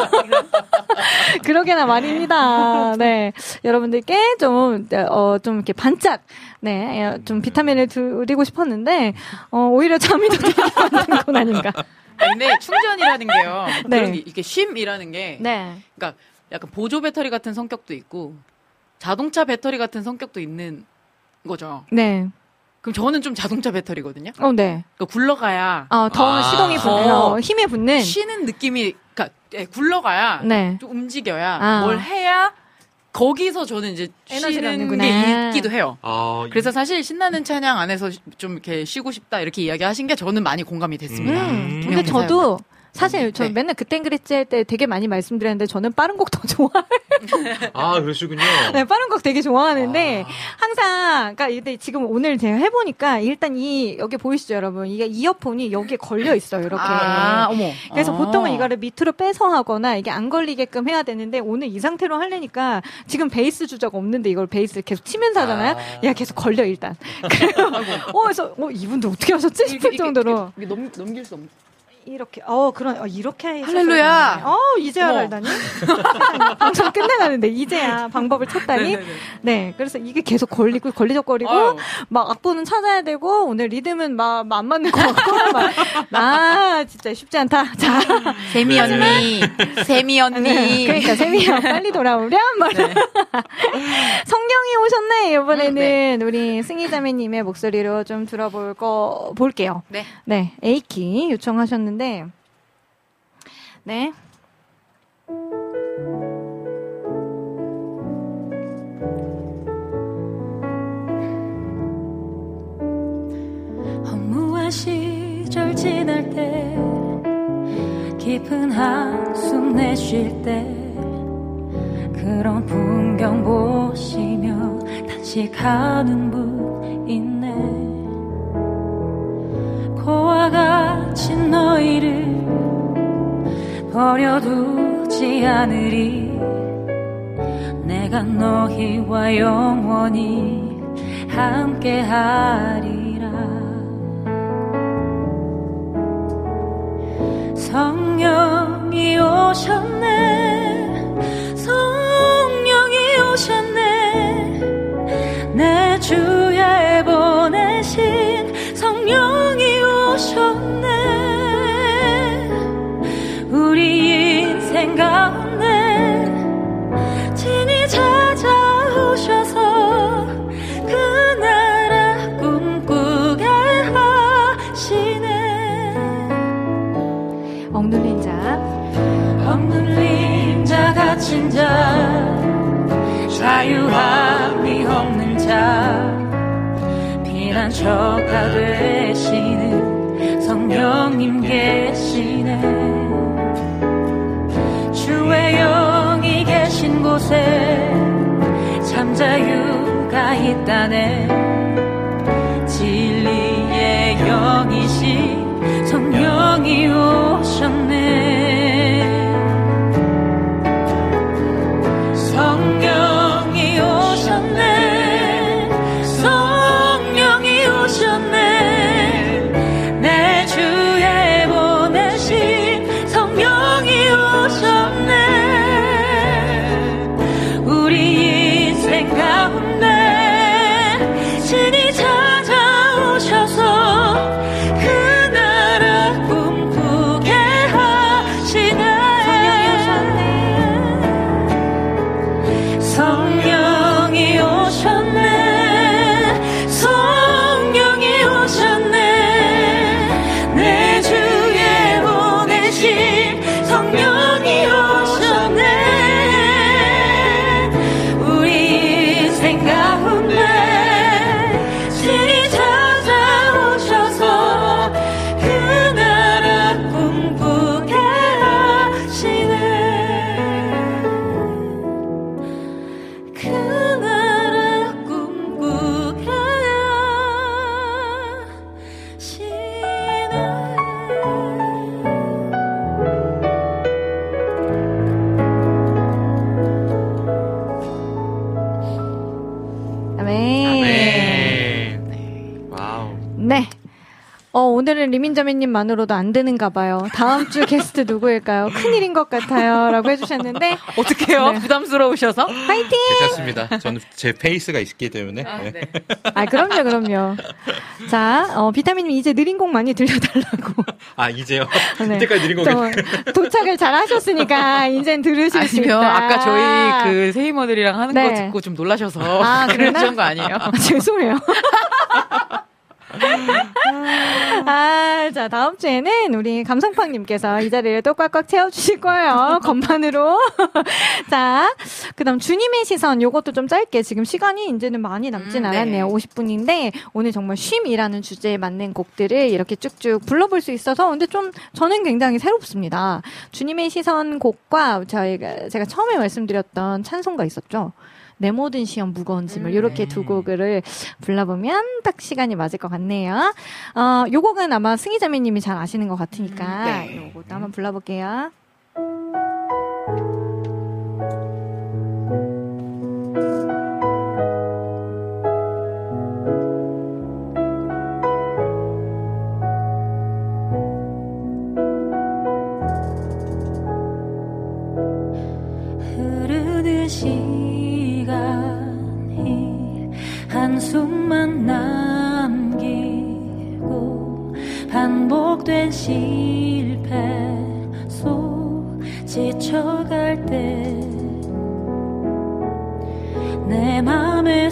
그러게나 말입니다. 네. 여러분들께 좀 이렇게 반짝, 네, 좀 비타민을 드리고 싶었는데, 오히려 잠이 더 들게 만든 건 아닌가. 근데 충전이라는 게요. 네. 그런 게 이렇게 쉼이라는 게. 네. 그러니까 약간 보조 배터리 같은 성격도 있고, 자동차 배터리 같은 성격도 있는 거죠. 네. 그럼 저는 좀 자동차 배터리거든요. 네. 그러니까 굴러가야 더 시동이 붙는, 힘에 붙는. 쉬는 느낌이, 그러니까 굴러가야 네. 좀 움직여야 뭘 해야 거기서 저는 이제 에너지를 쉬는 얻는구나. 게 있기도 해요. 그래서 그래서 사실 신나는 찬양 안에서 좀 이렇게 쉬고 싶다 이렇게 이야기하신 게 저는 많이 공감이 됐습니다. 근데 저도 사실 저 네. 맨날 그땐 그랬지 할 때 되게 많이 말씀드렸는데 저는 빠른 곡 더 좋아해요. 그러시군요. 네, 빠른 곡 되게 좋아하는데 항상 그러니까 근데 지금 오늘 제가 해보니까 일단 여기 보이시죠 여러분? 이게 이어폰이 여기에 걸려 있어요 이렇게. 어머. 그래서 보통은 이거를 밑으로 빼서 하거나 이게 안 걸리게끔 해야 되는데 오늘 이 상태로 하려니까 지금 베이스 주자가 없는데 이걸 베이스를 계속 치면서 하잖아요. 얘가 계속 걸려 일단. 그래서 이분들 어떻게 하셨지 싶을 정도로 이게 넘길 수 없는. 이렇게 이렇게 할렐루야. 이제야 알다니. 방송 끝나가는데 이제야 방법을 찾다니. 네네네. 네, 그래서 이게 계속 걸리적거리고 아유. 막 악보는 찾아야 되고 오늘 리듬은 막 안 맞는 거 같고 진짜 쉽지 않다. 자, 세미 언니. 그러니까 세미야 빨리 돌아오렴. 성경이 오셨네. 이번에는 네. 우리 승희자매님의 목소리로 좀 볼게요. 네. 네, A키 요청하셨는데, 네. 허무한 시절 지날 때 깊은 한숨 내쉴 때 그런 풍경 보시며 단식하는 분 있네. 고와 같이 너희를 버려두지 않으리. 내가 너희와 영원히 함께하리라. 성령이 오셨네. 성령이 오셨네. 내 주에 보내신 성령이 오셨네. 우리 인생 가운데 친히 찾아오셔서 그 나라 꿈꾸게 하시네. 억눌린 자 갇힌 자 자유함이 없는 자 피난처가 되시는 성령님 계시네. 주의 영이 계신 곳에 참 자유가 있다네. 오늘 리민자매님만으로도 안 되는가 봐요. 다음 주 게스트 누구일까요? 큰일인 것 같아요. 라고 해주셨는데. 어떡해요? 네. 부담스러우셔서? 화이팅! 괜찮습니다. 저는 제 페이스가 있기 때문에. 네. 아, 그럼요. 자, 비타민님 이제 느린 곡 많이 들려달라고. 아, 이제요? 네. 이때까지 느린 곡이. 도착을 잘 하셨으니까, 이젠 들으실 수 있다. 아니면 아까 저희 그 세이머들이랑 하는 네. 거 듣고 좀 놀라셔서. 아, 그러신 거 아니에요? 죄송해요. 자, 다음 주에는 우리 감성팡님께서 이 자리를 또 꽉꽉 채워주실 거예요. 건반으로. 자, 그 다음 주님의 시선, 요것도 좀 짧게, 지금 시간이 이제는 많이 남진 않았네요. 네. 50분인데, 오늘 정말 쉼이라는 주제에 맞는 곡들을 이렇게 쭉쭉 불러볼 수 있어서, 근데 좀, 저는 굉장히 새롭습니다. 주님의 시선 곡과 제가 처음에 말씀드렸던 찬송가 있었죠? 내 모든 시험 무거운 짐을 이렇게 두 곡을 불러보면 딱 시간이 맞을 것 같네요. 요 곡은 아마 승희자매님이 잘 아시는 것 같으니까 네. 요것도 한번 불러볼게요. 흐르는 시간이 한숨만 남기고 반복된 실패 속 지쳐갈 때 내 맘의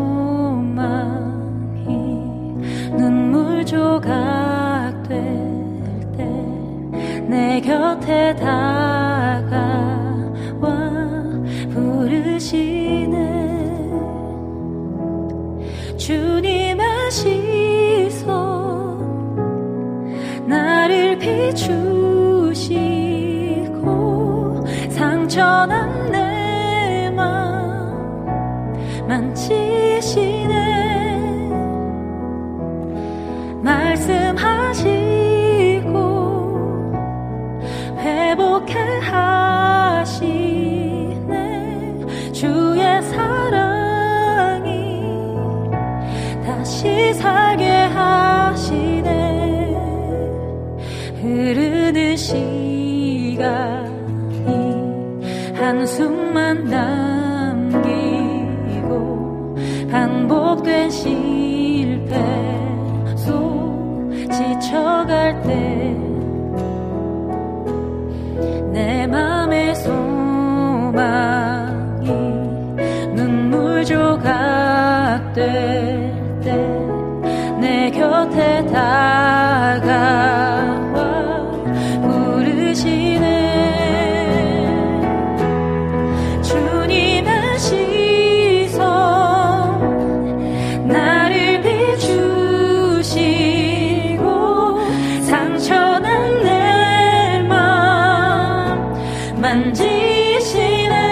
소망이 눈물 조각 될 때 내 곁에 다가와 부르시네 주님의 시선 나를 비추시고 상처난 내 맘 만지시네 말씀하시고 회복해 하시네 주의 사랑이 다시 살게 하시네 흐르는 시간이 한숨만 남기고 반복된 실패 속 지쳐갈 때 내 맘의 소망이 눈물 조각 될 때 내 곁에 다가와 부르시네 주님의 시선 나를 비추시고 상처난 내 맘 만지시네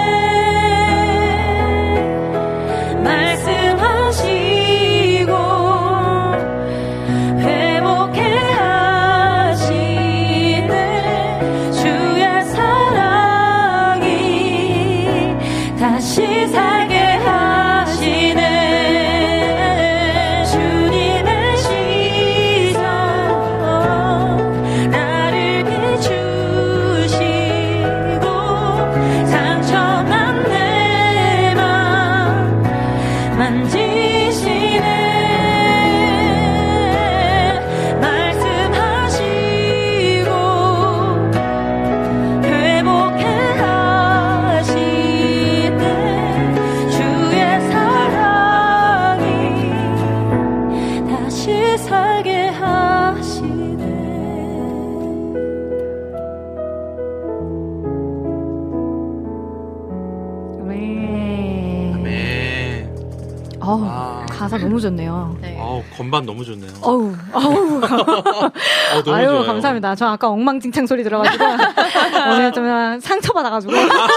말씀하시고 회복해 하시네 주의 사랑이 다시 살게 하시네 주님의 시선 나를 비추시고 상처난 내 맘 만지시네 말씀하시고 회복해 하시네 주의 사랑이 다시 살게 하시네 네. 네. 가사 너무 좋네요. 네. 건반 너무 좋네요. 어우. 너무 아유, 좋아요. 감사합니다. 저 아까 엉망진창 소리 들어가지고, 오늘 좀 상처받아가지고.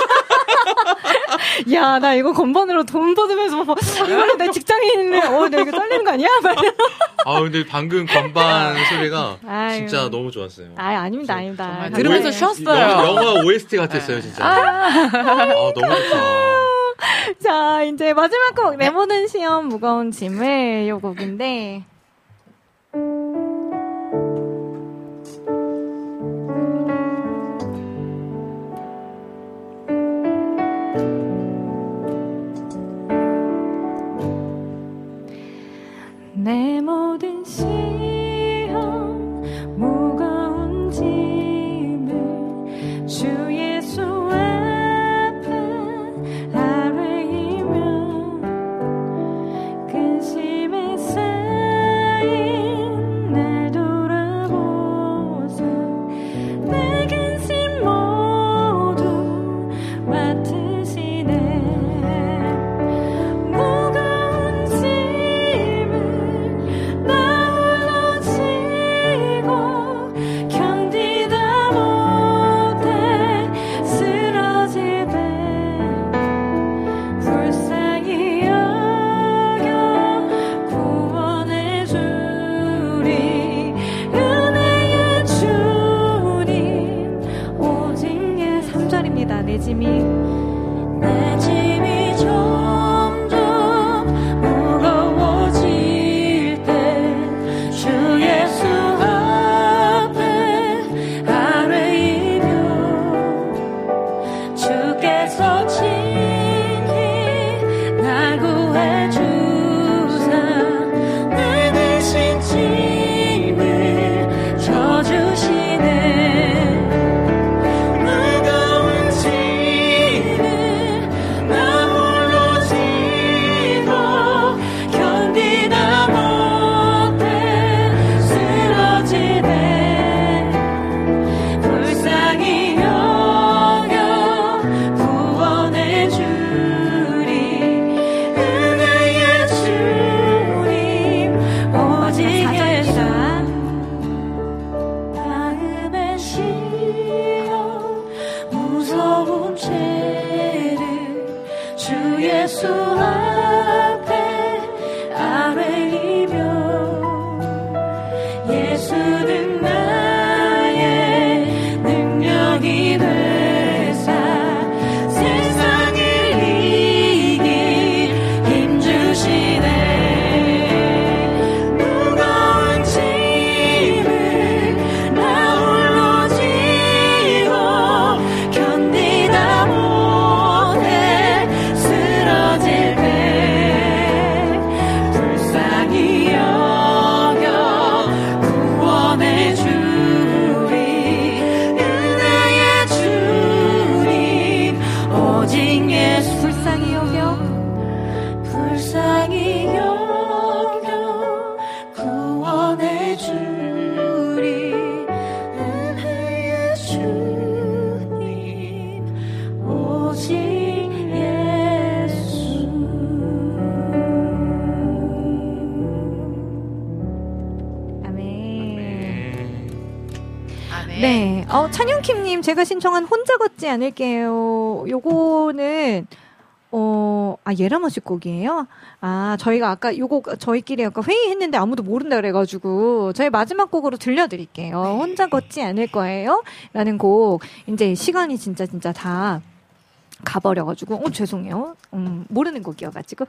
야, 나 이거 건반으로 돈 받으면서, 이걸로 내 직장인을, 나 이거 떨리는 거 아니야? 근데 방금 건반 소리가 아유. 진짜 너무 좋았어요. 아닙니다. 정말 감사해요. 들으면서 쉬었어요. 영화 OST 같았어요, 진짜. 너무 좋다. 자, 이제 마지막 곡, 내 모든 시험 무거운 짐을 요 곡인데. 맡으시네. 무거운 짐을 나 홀로 지고 견디다 못해 쓰러질 때 불쌍히 여겨 구원해 주리. 은혜의 주님 오직 예 3절입니다. 내 짐이 점점 무거워질 때 주 예수 앞에 아뢰이며 주께서 친히 날 구해주사 내 대신 짐을 져주시네. 무거운 짐을 나 홀로 지고 견디다 못해 쓰러지네. 불쌍히 여겨 구원해 주리. 은혜의 주님 오직 예수. 마음에 실려 무서운 죄를 주 예수 앞에 아뢰이며 예수는 나의 능력이 되사 세상을 이길 힘 주시네. 무거운 짐을 나 홀로 지고 견디다 못해 쓰러질 때 불쌍히 여겨 구원해 주리. 은혜의 주님 오직 예수. 불쌍히 여겨 구원해 주리. 은혜의 주님 오직 예수. 아멘. 네. 찬영킴님, 제가 신청한 혼자 걷지 않을게요. 요거는, 예라마시 곡이에요? 저희가 아까 요거 저희끼리 아까 회의했는데 아무도 모른다 그래가지고 저희 마지막 곡으로 들려드릴게요. 네. 혼자 걷지 않을 거예요? 라는 곡. 이제 시간이 진짜 다 가버려가지고, 죄송해요. 모르는 곡이어가지고.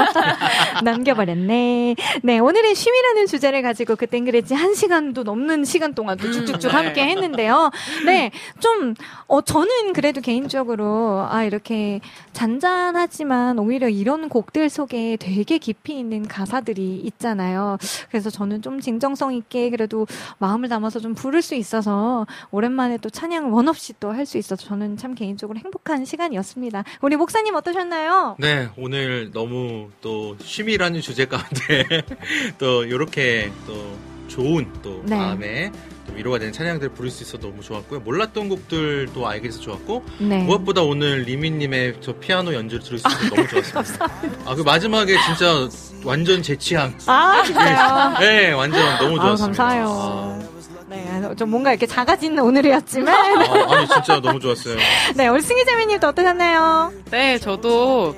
남겨버렸네. 네, 오늘은 쉼이라는 주제를 가지고 그땐 그랬지 1시간도 넘는 시간 동안 또 쭉쭉쭉 함께 했는데요. 네, 좀, 저는 그래도 개인적으로, 이렇게 잔잔하지만 오히려 이런 곡들 속에 되게 깊이 있는 가사들이 있잖아요. 그래서 저는 좀 진정성 있게 그래도 마음을 담아서 좀 부를 수 있어서 오랜만에 또 찬양을 원 없이 또 할 수 있어서 저는 참 개인적으로 행복한 시간이었습니다. 우리 목사님 어떠셨나요? 네, 오늘 너무 또 쉼이라는 주제 가운데 또 요렇게 또 좋은 또 네. 마음에 또 위로가 되는 찬양들 부를 수 있어서 너무 좋았고요. 몰랐던 곡들도 알게 돼서 좋았고 네. 무엇보다 오늘 리미님의 저 피아노 연주를 들을 수 있어서 너무 좋았습니다. 그 마지막에 진짜 완전 제 취향. 진짜요? 네, 완전 너무 좋았습니다. 감사해요. 네, 좀 뭔가 이렇게 작아지는 오늘이었지만. 아니, 진짜 너무 좋았어요. 네, 우리 승희자매님도 어떠셨나요? 네, 저도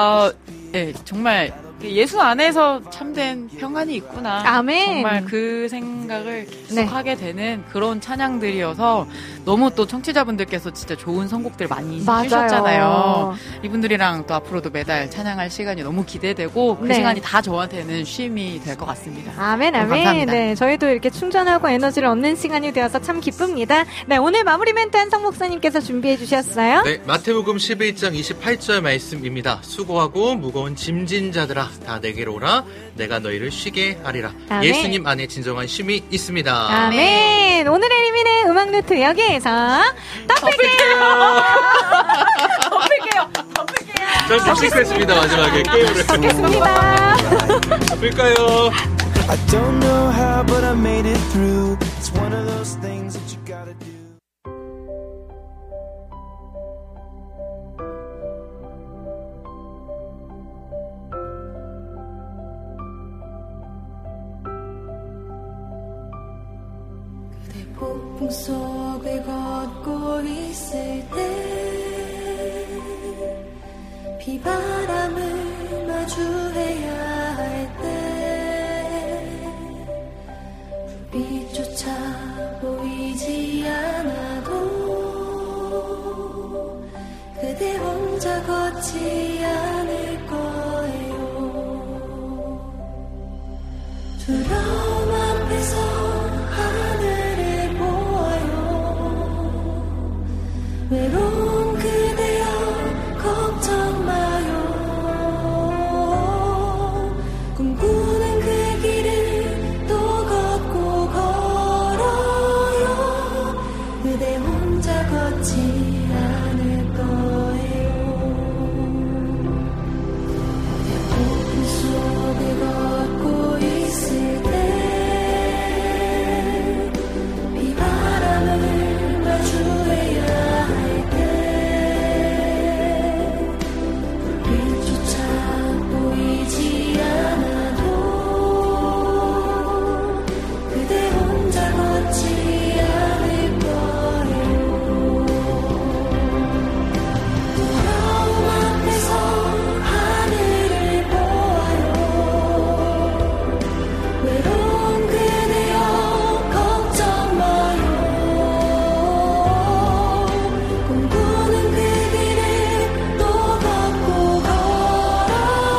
정말 예수 안에서 참된 평안이 있구나. 아멘. 정말 그 생각을 계속 네. 하게 되는 그런 찬양들이어서 너무 또 청취자분들께서 진짜 좋은 선곡들 많이 맞아요. 해주셨잖아요. 이분들이랑 또 앞으로도 매달 찬양할 시간이 너무 기대되고 그 네. 시간이 다 저한테는 쉼이 될 것 같습니다. 아멘, 아멘. 감사합니다. 네, 저희도 이렇게 충전하고 에너지를 얻는 시간이 되어서 참 기쁩니다. 네, 오늘 마무리 멘트 한성 목사님께서 준비해 주셨어요. 네, 마태복음 11장 28절 말씀입니다. 수고하고 무거운 짐진 자들아 다 내게로 오라 내가 너희를 쉬게 하리라. 아멘. 예수님 안에 진정한 쉼이 있습니다. 아멘. 오늘의 리민의 음악 노트 여기에서 덮을게요. 전 묵직했습니다. 마지막에 게임을 덮겠습니다. 덮을까요? I don't know how, but I made it through. It's one of those things that you gotta do. 꿈속을 걷고 있을 때 비바람을 마주해야 할 때 불빛조차 보이지 않아도 그대 혼자 걷지 않아